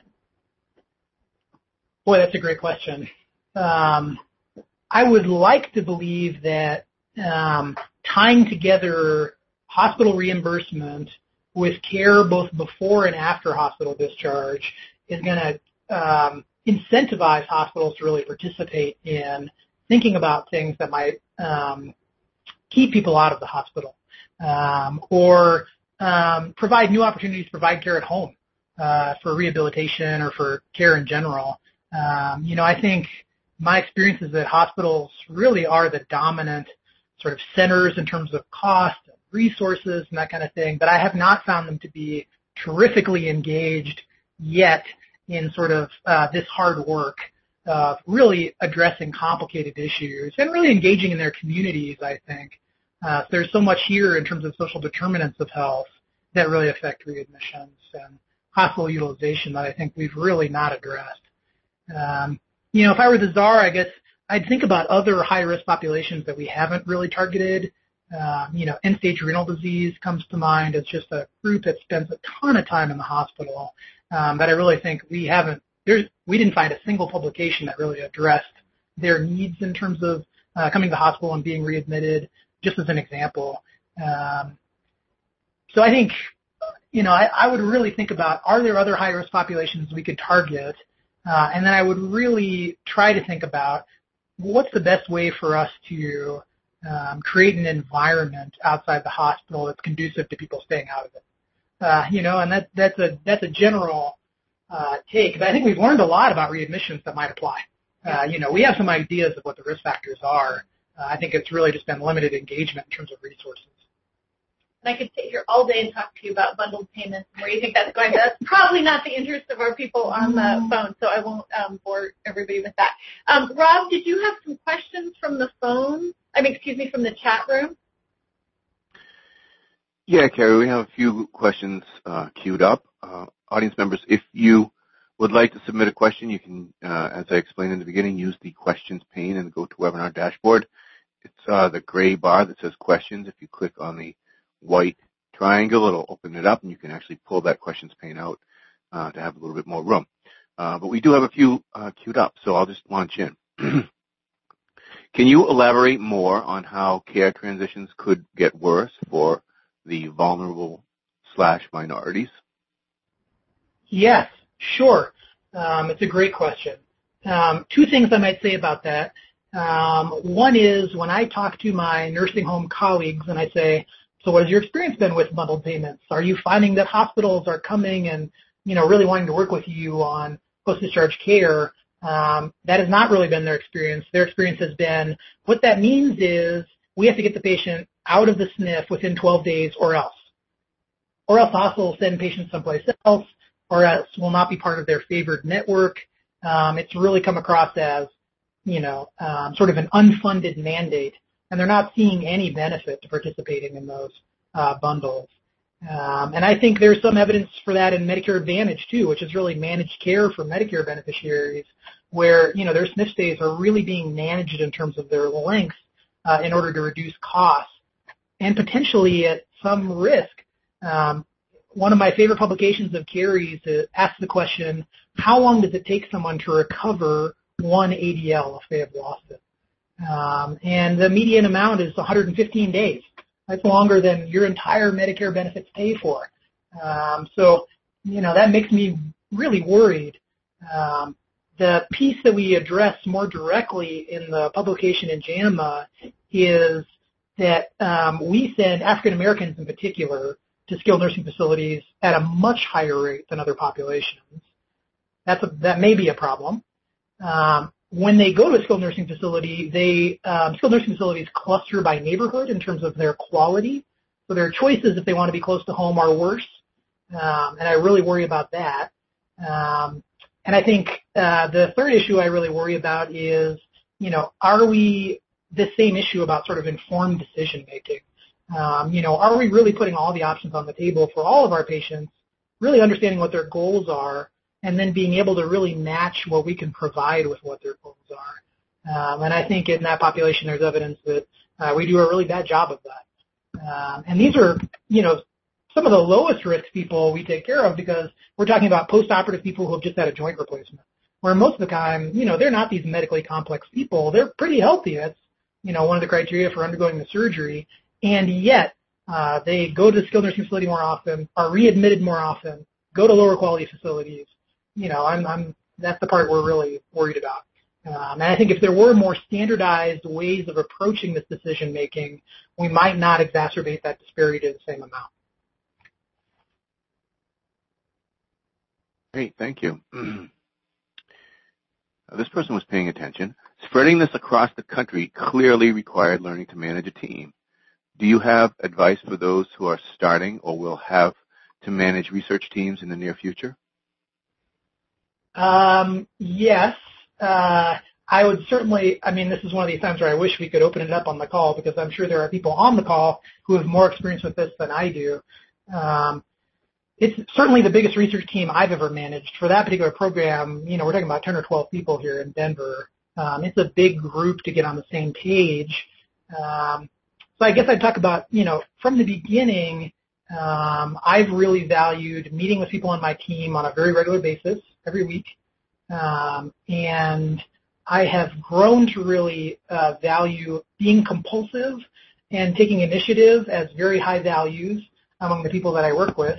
Boy, that's a great question. Um, I would like to believe that um, tying together hospital reimbursement with care both before and after hospital discharge is going to um, incentivize hospitals to really participate in thinking about things that might um, keep people out of the hospital um, or um, provide new opportunities to provide care at home uh, for rehabilitation or for care in general. Um, you know, I think my experience is that hospitals really are the dominant sort of centers in terms of cost and resources and that kind of thing, but I have not found them to be terrifically engaged yet in sort of uh, this hard work of really addressing complicated issues and really engaging in their communities, I think. Uh, there's so much here in terms of social determinants of health that really affect readmissions and hospital utilization that I think we've really not addressed. Um, you know, if I were the czar, I guess I'd think about other high-risk populations that we haven't really targeted. Um, you know, end-stage renal disease comes to mind as just a group that spends a ton of time in the hospital. Um, but I really think we haven't, there's, we didn't find a single publication that really addressed their needs in terms of uh, coming to the hospital and being readmitted, just as an example. Um, so I think, you know, I, I would really think about, are there other high-risk populations we could target? Uh, and then I would really try to think about what's the best way for us to um, create an environment outside the hospital that's conducive to people staying out of it. Uh, you know, and that, that's a that's a general uh, take. But I think we've learned a lot about readmissions that might apply. Uh, you know, we have some ideas of what the risk factors are. Uh, I think it's really just been limited engagement in terms of resources. And I could sit here all day and talk to you about bundled payments and where you think that's going. But that's probably not the interest of our people on the phone, so I won't um, bore everybody with that. Um, Rob, did you have some questions from the phone? I mean, excuse me, from the chat room? Yeah, Carrie, we have a few questions uh, queued up. Uh, audience members, if you would like to submit a question, you can, uh, as I explained in the beginning, use the questions pane in the GoToWebinar dashboard. It's uh, the gray bar that says questions. If you click on the white triangle, it'll open it up, and you can actually pull that questions pane out uh, to have a little bit more room. Uh, but we do have a few uh, queued up, so I'll just launch in. Can you elaborate more on how care transitions could get worse for the vulnerable slash minorities? Yes, sure. Um, it's a great question. Um, two things I might say about that. Um, one is when I talk to my nursing home colleagues and I say, so what has your experience been with bundled payments? Are you finding that hospitals are coming and, you know, really wanting to work with you on post-discharge care? Um, that has not really been their experience. Their experience has been, what that means is we have to get the patient out of the S N F within twelve days or else. Or else the hospital will send patients someplace else, or else will not be part of their favored network. Um, it's really come across as, you know, um, sort of an unfunded mandate, and they're not seeing any benefit to participating in those uh, bundles. Um, and I think there's some evidence for that in Medicare Advantage, too, which is really managed care for Medicare beneficiaries, where, you know, their S N F stays are really being managed in terms of their length uh, in order to reduce costs and potentially at some risk. Um, one of my favorite publications of Carrie's uh, asks the question, how long does it take someone to recover one A D L if they have lost it? Um, and the median amount is one hundred fifteen days. That's longer than your entire Medicare benefits pay for. Um, so, you know, that makes me really worried. Um, the piece that we address more directly in the publication in JAMA is that um, we send African Americans in particular to skilled nursing facilities at a much higher rate than other populations. That's a, that may be a problem. Um, when they go to a skilled nursing facility, they um, skilled nursing facilities cluster by neighborhood in terms of their quality. So their choices, if they want to be close to home, are worse. Um, and I really worry about that. Um, and I think uh, the third issue I really worry about is, you know, are we the same issue about sort of informed decision making? Um, you know, are we really putting all the options on the table for all of our patients, really understanding what their goals are, and then being able to really match what we can provide with what their goals are? Um, and I think in that population there's evidence that uh, we do a really bad job of that. Um, and these are, you know, some of the lowest risk people we take care of because we're talking about post-operative people who have just had a joint replacement, where most of the time, you know, they're not these medically complex people. They're pretty healthy. That's, you know, one of the criteria for undergoing the surgery. And yet uh, they go to the skilled nursing facility more often, are readmitted more often, go to lower quality facilities. You know, I'm, I'm, that's the part we're really worried about. Um, and I think if there were more standardized ways of approaching this decision making, we might not exacerbate that disparity to the same amount. Great, thank you. This person was paying attention. Spreading this across the country clearly required learning to manage a team. Do you have advice for those who are starting or will have to manage research teams in the near future? Um, yes. Uh, I would certainly, I mean, this is one of these times where I wish we could open it up on the call because I'm sure there are people on the call who have more experience with this than I do. Um, it's certainly the biggest research team I've ever managed. For that particular program, you know, we're talking about ten or twelve people here in Denver. Um, it's a big group to get on the same page. Um, so I guess I'd talk about, you know, from the beginning, um, I've really valued meeting with people on my team on a very regular basis, every week. Um, and I have grown to really uh, value being compulsive and taking initiative as very high values among the people that I work with.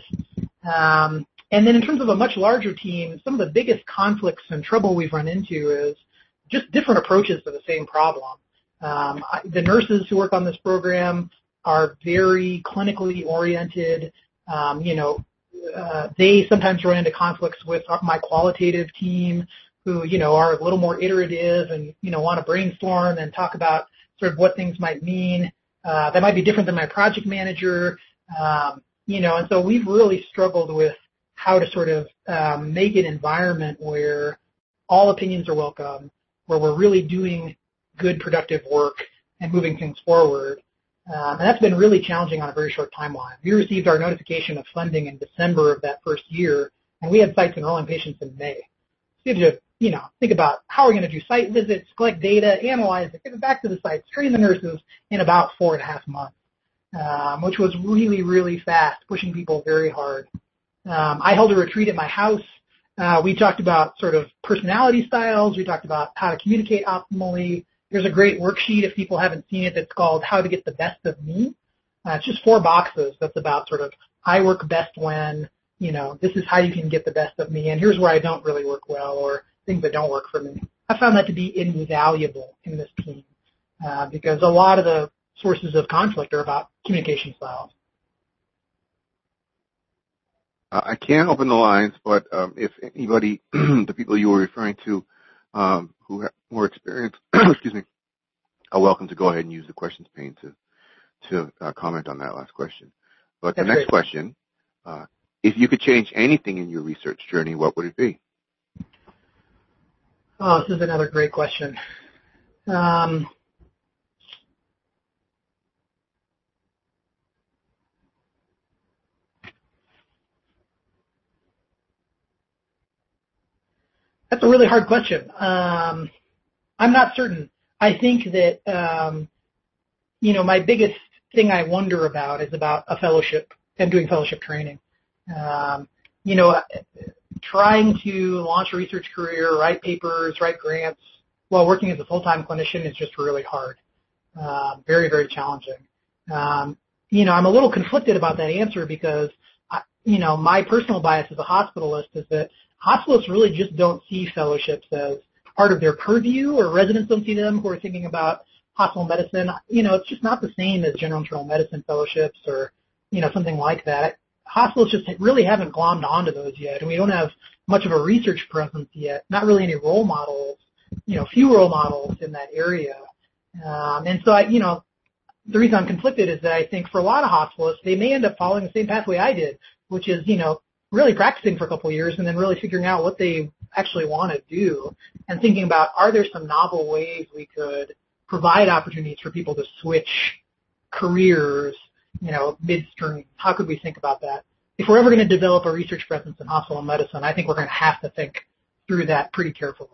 Um, and then in terms of a much larger team, some of the biggest conflicts and trouble we've run into is just different approaches to the same problem. Um, I, the nurses who work on this program are very clinically oriented. Um, you know, uh, they sometimes run into conflicts with my qualitative team who, you know, are a little more iterative and, you know, want to brainstorm and talk about sort of what things might mean. Uh, that might be different than my project manager. Um, you know, and so we've really struggled with how to sort of um, make an environment where all opinions are welcome, where we're really doing good, productive work and moving things forward. Um, and that's been really challenging on a very short timeline. We received our notification of funding in December of that first year, and we had sites enrolling patients in May. So you have to, you know, think about how we're going to do site visits, collect data, analyze it, give it back to the sites, train the nurses in about four and a half months, um, which was really, really fast, pushing people very hard. Um, I held a retreat at my house. Uh, we talked about sort of personality styles. We talked about how to communicate optimally. There's a great worksheet, if people haven't seen it, that's called How to Get the Best of Me. Uh, it's just four boxes. That's about sort of, I work best when, you know, this is how you can get the best of me, and here's where I don't really work well, or things that don't work for me. I found that to be invaluable in this team uh, because a lot of the sources of conflict are about communication styles. Uh, I can't open the lines, but um, if anybody, the people you were referring to um, who have more experience, excuse me, are welcome to go ahead and use the questions pane to to uh, comment on that last question. But That's the next great. question, uh, if you could change anything in your research journey, what would it be? Oh, this is another great question. Um, That's a really hard question. Um, I'm not certain. I think that, um, you know, my biggest thing I wonder about is about a fellowship and doing fellowship training. Um, you know, trying to launch a research career, write papers, write grants while working as a full-time clinician is just really hard. Uh, very, very challenging. Um, you know, I'm a little conflicted about that answer because, I, you know, my personal bias as a hospitalist is that hospitalists really just don't see fellowships as part of their purview, or residents don't see them who are thinking about hospital medicine. You know, it's just not the same as general internal medicine fellowships or, you know, something like that. Hospitals just really haven't glommed onto those yet, and we don't have much of a research presence yet, not really any role models, you know, few role models in that area. Um, and so, I, you know, the reason I'm conflicted is that I think for a lot of hospitalists, they may end up following the same pathway I did, which is, you know, really practicing for a couple of years and then really figuring out what they actually want to do and thinking about, are there some novel ways we could provide opportunities for people to switch careers, you know, midstream? How could we think about that? If we're ever going to develop a research presence in hospital medicine, I think we're going to have to think through that pretty carefully.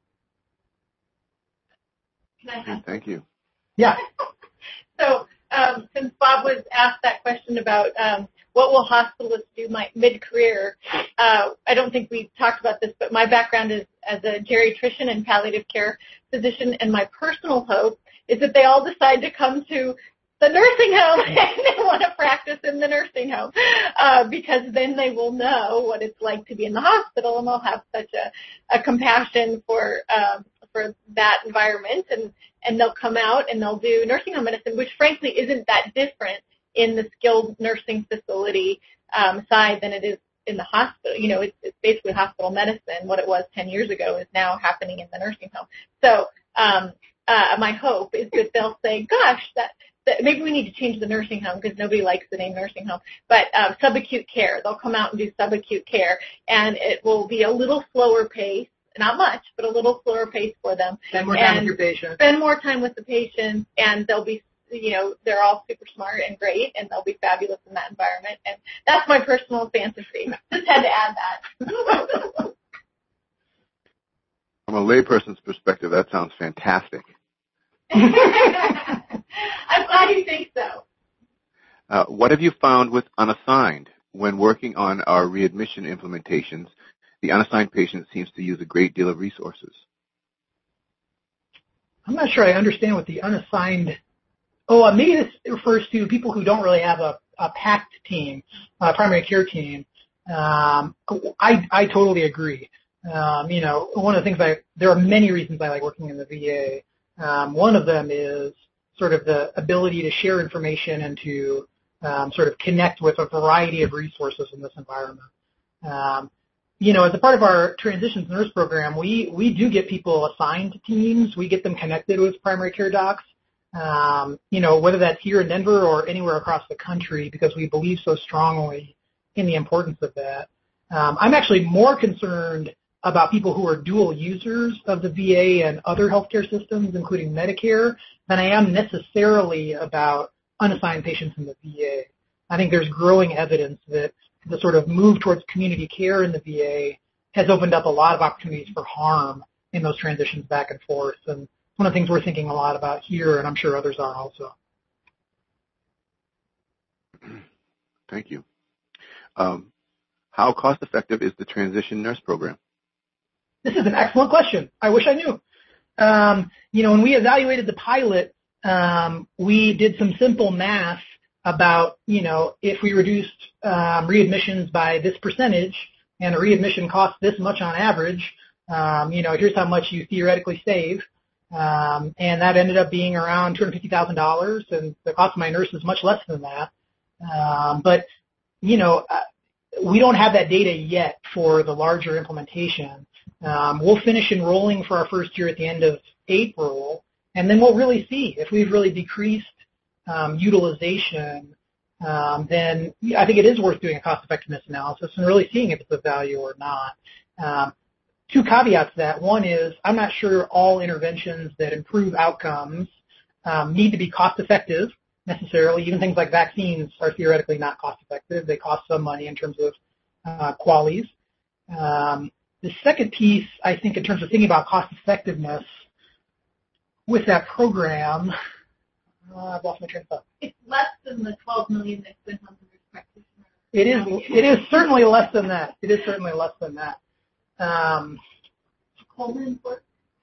Thank you. Yeah. So um, since Bob was asked that question about um, what will hospitalists do my, mid-career, uh, I don't think we talked about this, but my background is as a geriatrician and palliative care physician, and my personal hope is that they all decide to come to the nursing home and they want to practice in the nursing home uh, because then they will know what it's like to be in the hospital, and they'll have such a, a compassion for um, for that environment, and, and they'll come out and they'll do nursing home medicine, which frankly isn't that different in the skilled nursing facility um, side than it is in the hospital. You know, it's, it's basically hospital medicine. What it was ten years ago is now happening in the nursing home. So um, uh, my hope is that they'll say, gosh, that, that maybe we need to change the nursing home because nobody likes the name nursing home, but uh, subacute care. They'll come out and do subacute care, and it will be a little slower pace, not much, but a little slower pace for them. Spend more time with your patient. Spend more time with the patient, and they'll be, you know, they're all super smart and great, and they'll be fabulous in that environment. And that's my personal fantasy. Just had to add that. From a layperson's perspective, that sounds fantastic. I'm glad you think so. Uh, what have you found with unassigned? When working on our readmission implementations, the unassigned patient seems to use a great deal of resources. I'm not sure I understand what the unassigned, oh, uh, maybe this refers to people who don't really have a, a PACT team, a primary care team. Um, I, I totally agree. Um, you know, one of the things I, there are many reasons I like working in the V A. Um, one of them is sort of the ability to share information and to um, sort of connect with a variety of resources in this environment. Um, you know, as a part of our transitions nurse program, we, we do get people assigned to teams. We get them connected with primary care docs, um, you know, whether that's here in Denver or anywhere across the country, because we believe so strongly in the importance of that. Um, I'm actually more concerned about people who are dual users of the V A and other healthcare systems, including Medicare, than I am necessarily about unassigned patients in the V A. I think there's growing evidence that the sort of move towards community care in the V A has opened up a lot of opportunities for harm in those transitions back and forth. And one of the things we're thinking a lot about here, and I'm sure others are also. Thank you. Um, how cost effective is the transition nurse program? This is an excellent question. I wish I knew. Um, you know, when we evaluated the pilot, um, we did some simple math about, you know, if we reduced um, readmissions by this percentage and a readmission costs this much on average, um, you know, here's how much you theoretically save. Um, and that ended up being around two hundred fifty thousand dollars, and the cost of my nurse is much less than that. Um, but, you know, we don't have that data yet for the larger implementation. Um, we'll finish enrolling for our first year at the end of April, and then we'll really see if we've really decreased um, utilization. Um, then I think it is worth doing a cost-effectiveness analysis and really seeing if it's of value or not. Um, two caveats to that. One is I'm not sure all interventions that improve outcomes um, need to be cost-effective necessarily. Even things like vaccines are theoretically not cost-effective. They cost some money in terms of uh, qualities. Um, The second piece, I think, in terms of thinking about cost effectiveness with that program, uh, I've lost my train of thought. It's less than the twelve million dollars that's spent on the nurse practitioner. It is. It is certainly less than that. It is certainly less than that. Um, Coleman's work.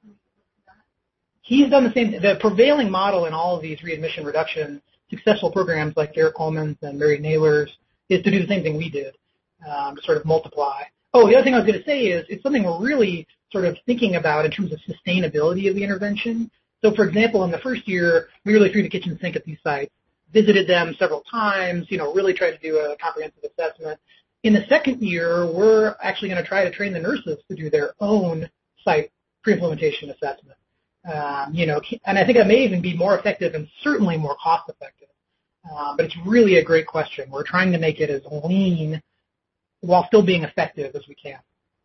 He's done the same. The prevailing model in all of these readmission reduction successful programs like Eric Coleman's and Mary Naylor's is to do the same thing we did, um, to sort of multiply. Oh, the other thing I was going to say is it's something we're really sort of thinking about in terms of sustainability of the intervention. So, for example, in the first year, we really threw the kitchen sink at these sites, visited them several times, you know, really tried to do a comprehensive assessment. In the second year, we're actually going to try to train the nurses to do their own site pre-implementation assessment. Um, you know, and I think that may even be more effective and certainly more cost-effective. Um, but it's really a great question. We're trying to make it as lean while still being effective as we can.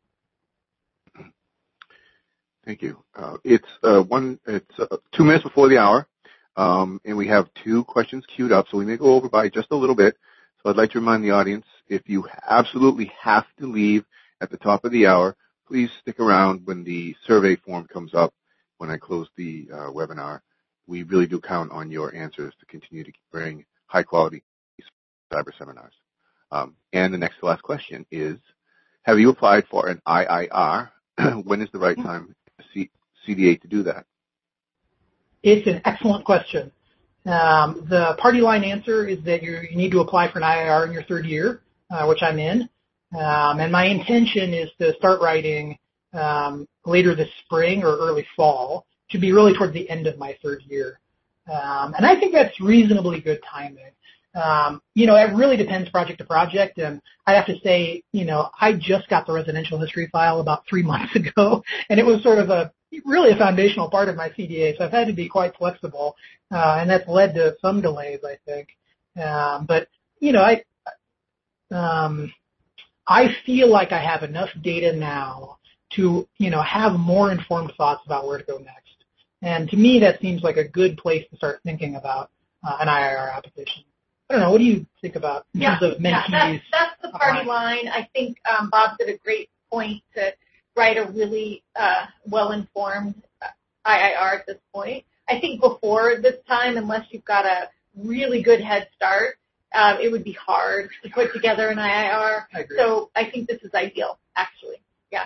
Thank you. Uh, it's uh, one. It's uh, two minutes before the hour, um, and we have two questions queued up, so we may go over by just a little bit. So I'd like to remind the audience, if you absolutely have to leave at the top of the hour, please stick around when the survey form comes up when I close the uh, webinar. We really do count on your answers to continue to bring high-quality cyber seminars. Um, and the next to last question is, have you applied for an I I R? When is the right time for C D A to do that? It's an excellent question. Um, the party line answer is that you need to apply for an I I R in your third year, uh, which I'm in. Um, and my intention is to start writing um, later this spring or early fall, to be really towards the end of my third year. Um, and I think that's reasonably good timing. Um, you know, it really depends project to project, and I have to say, you know, I just got the residential history file about three months ago, and it was sort of a really a foundational part of my C D A, so I've had to be quite flexible, uh, and that's led to some delays, I think. Um, but, you know, I, um, I feel like I have enough data now to, you know, have more informed thoughts about where to go next. And to me, that seems like a good place to start thinking about uh, an I I R application. I don't know. What do you think about in yeah, terms of mentees? Yeah, that's, that's the party line. I think um, Bob did a great point to write a really uh, well-informed I I R at this point. I think before this time, unless you've got a really good head start, um, it would be hard to put together an I I R. I agree. So I think this is ideal, actually. Yeah.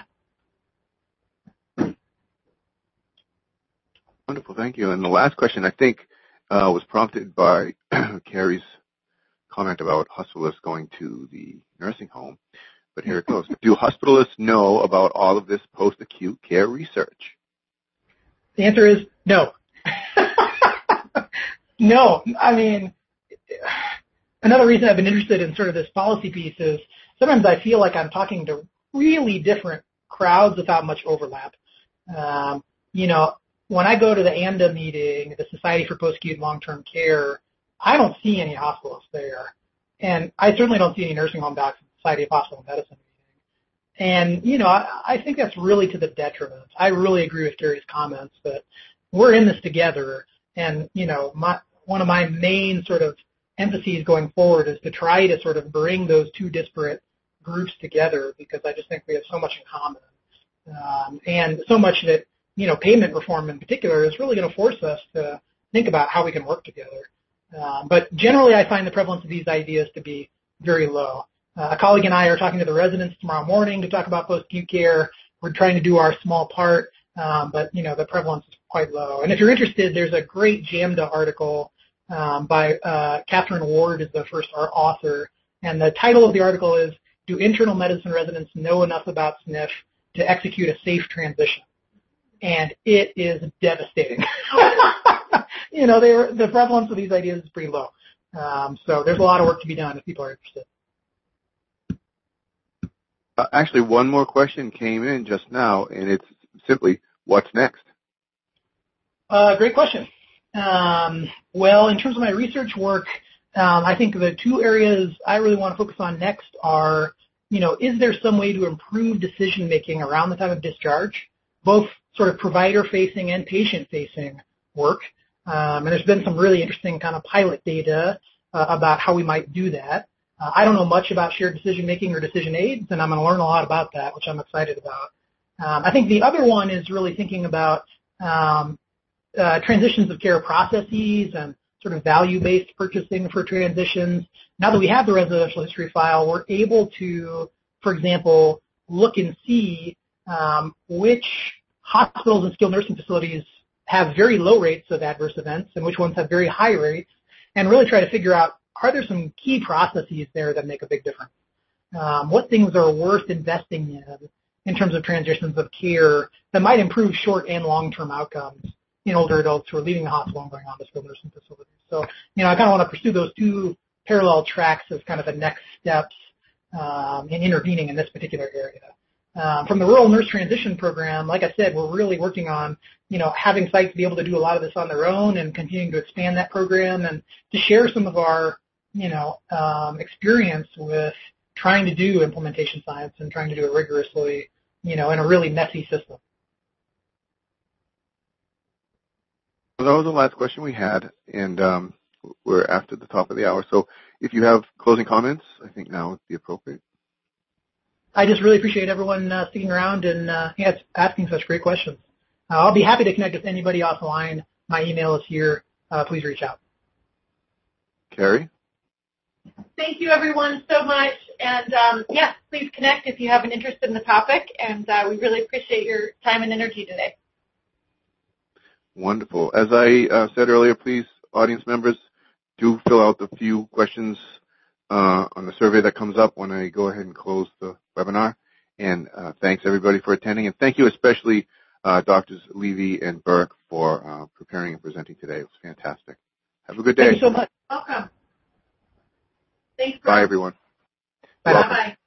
Wonderful, thank you. And the last question, I think, uh, was prompted by Carrie's comment about hospitalists going to the nursing home. But here it goes. Do hospitalists know about all of this post-acute care research? The answer is no. No. I mean, another reason I've been interested in sort of this policy piece is sometimes I feel like I'm talking to really different crowds without much overlap. Um, you know, when I go to the A M D A meeting, the Society for Post-Acute Long-Term Care, I don't see any hospitalists there. And I certainly don't see any nursing home docs in the Society of Hospital Medicine meeting. And, you know, I, I think that's really to the detriment. I really agree with Gary's comments that we're in this together. And, you know, my, one of my main sort of emphases going forward is to try to sort of bring those two disparate groups together because I just think we have so much in common. Um, and so much that, you know, payment reform in particular is really going to force us to think about how we can work together. Uh, but generally, I find the prevalence of these ideas to be very low. Uh, a colleague and I are talking to the residents tomorrow morning to talk about post-acute care. We're trying to do our small part, um, but, you know, the prevalence is quite low. And if you're interested, there's a great JAMDA article um, by uh, Catherine Ward is the first author, and the title of the article is, Do Internal Medicine Residents Know Enough About S N F to Execute a Safe Transition? And it is devastating. You know, they were, the prevalence of these ideas is pretty low. Um, so there's a lot of work to be done if people are interested. Uh, actually, one more question came in just now, and it's simply, what's next? Uh, great question. Um, well, in terms of my research work, um, I think the two areas I really want to focus on next are, you know, is there some way to improve decision-making around the time of discharge, both sort of provider-facing and patient-facing work? Um, and there's been some really interesting kind of pilot data uh, about how we might do that. Uh, I don't know much about shared decision-making or decision aids, and I'm going to learn a lot about that, which I'm excited about. Um, I think the other one is really thinking about um, uh, transitions of care processes and sort of value-based purchasing for transitions. Now that we have the residential history file, we're able to, for example, look and see um, which hospitals and skilled nursing facilities have very low rates of adverse events and which ones have very high rates, and really try to figure out, are there some key processes there that make a big difference? Um, what things are worth investing in in terms of transitions of care that might improve short and long-term outcomes in older adults who are leaving the hospital and going on to skilled nursing facilities? So, you know, I kind of want to pursue those two parallel tracks as kind of the next steps um, in intervening in this particular area. Um, from the Rural Nurse Transition Program, like I said, we're really working on, you know, having sites be able to do a lot of this on their own and continuing to expand that program and to share some of our, you know, um, experience with trying to do implementation science and trying to do it rigorously, you know, in a really messy system. Well, that was the last question we had, and um, we're after the top of the hour. So if you have closing comments, I think now would be appropriate. I just really appreciate everyone uh, sticking around and uh, yeah, asking such great questions. Uh, I'll be happy to connect with anybody offline. My email is here. Uh, please reach out. Carrie? Thank you, everyone, so much. And, um, yes, please connect if you have an interest in the topic. And uh, we really appreciate your time and energy today. Wonderful. As I uh, said earlier, please, audience members, do fill out the few questions uh, on the survey that comes up when I go ahead and close the webinar. And uh, thanks, everybody, for attending. And thank you especially, uh, Doctors Levy and Burke, for uh, preparing and presenting today. It was fantastic. Have a good day. Thank you so much. Welcome. Thanks, Bye, everyone. Bye. Bye-bye.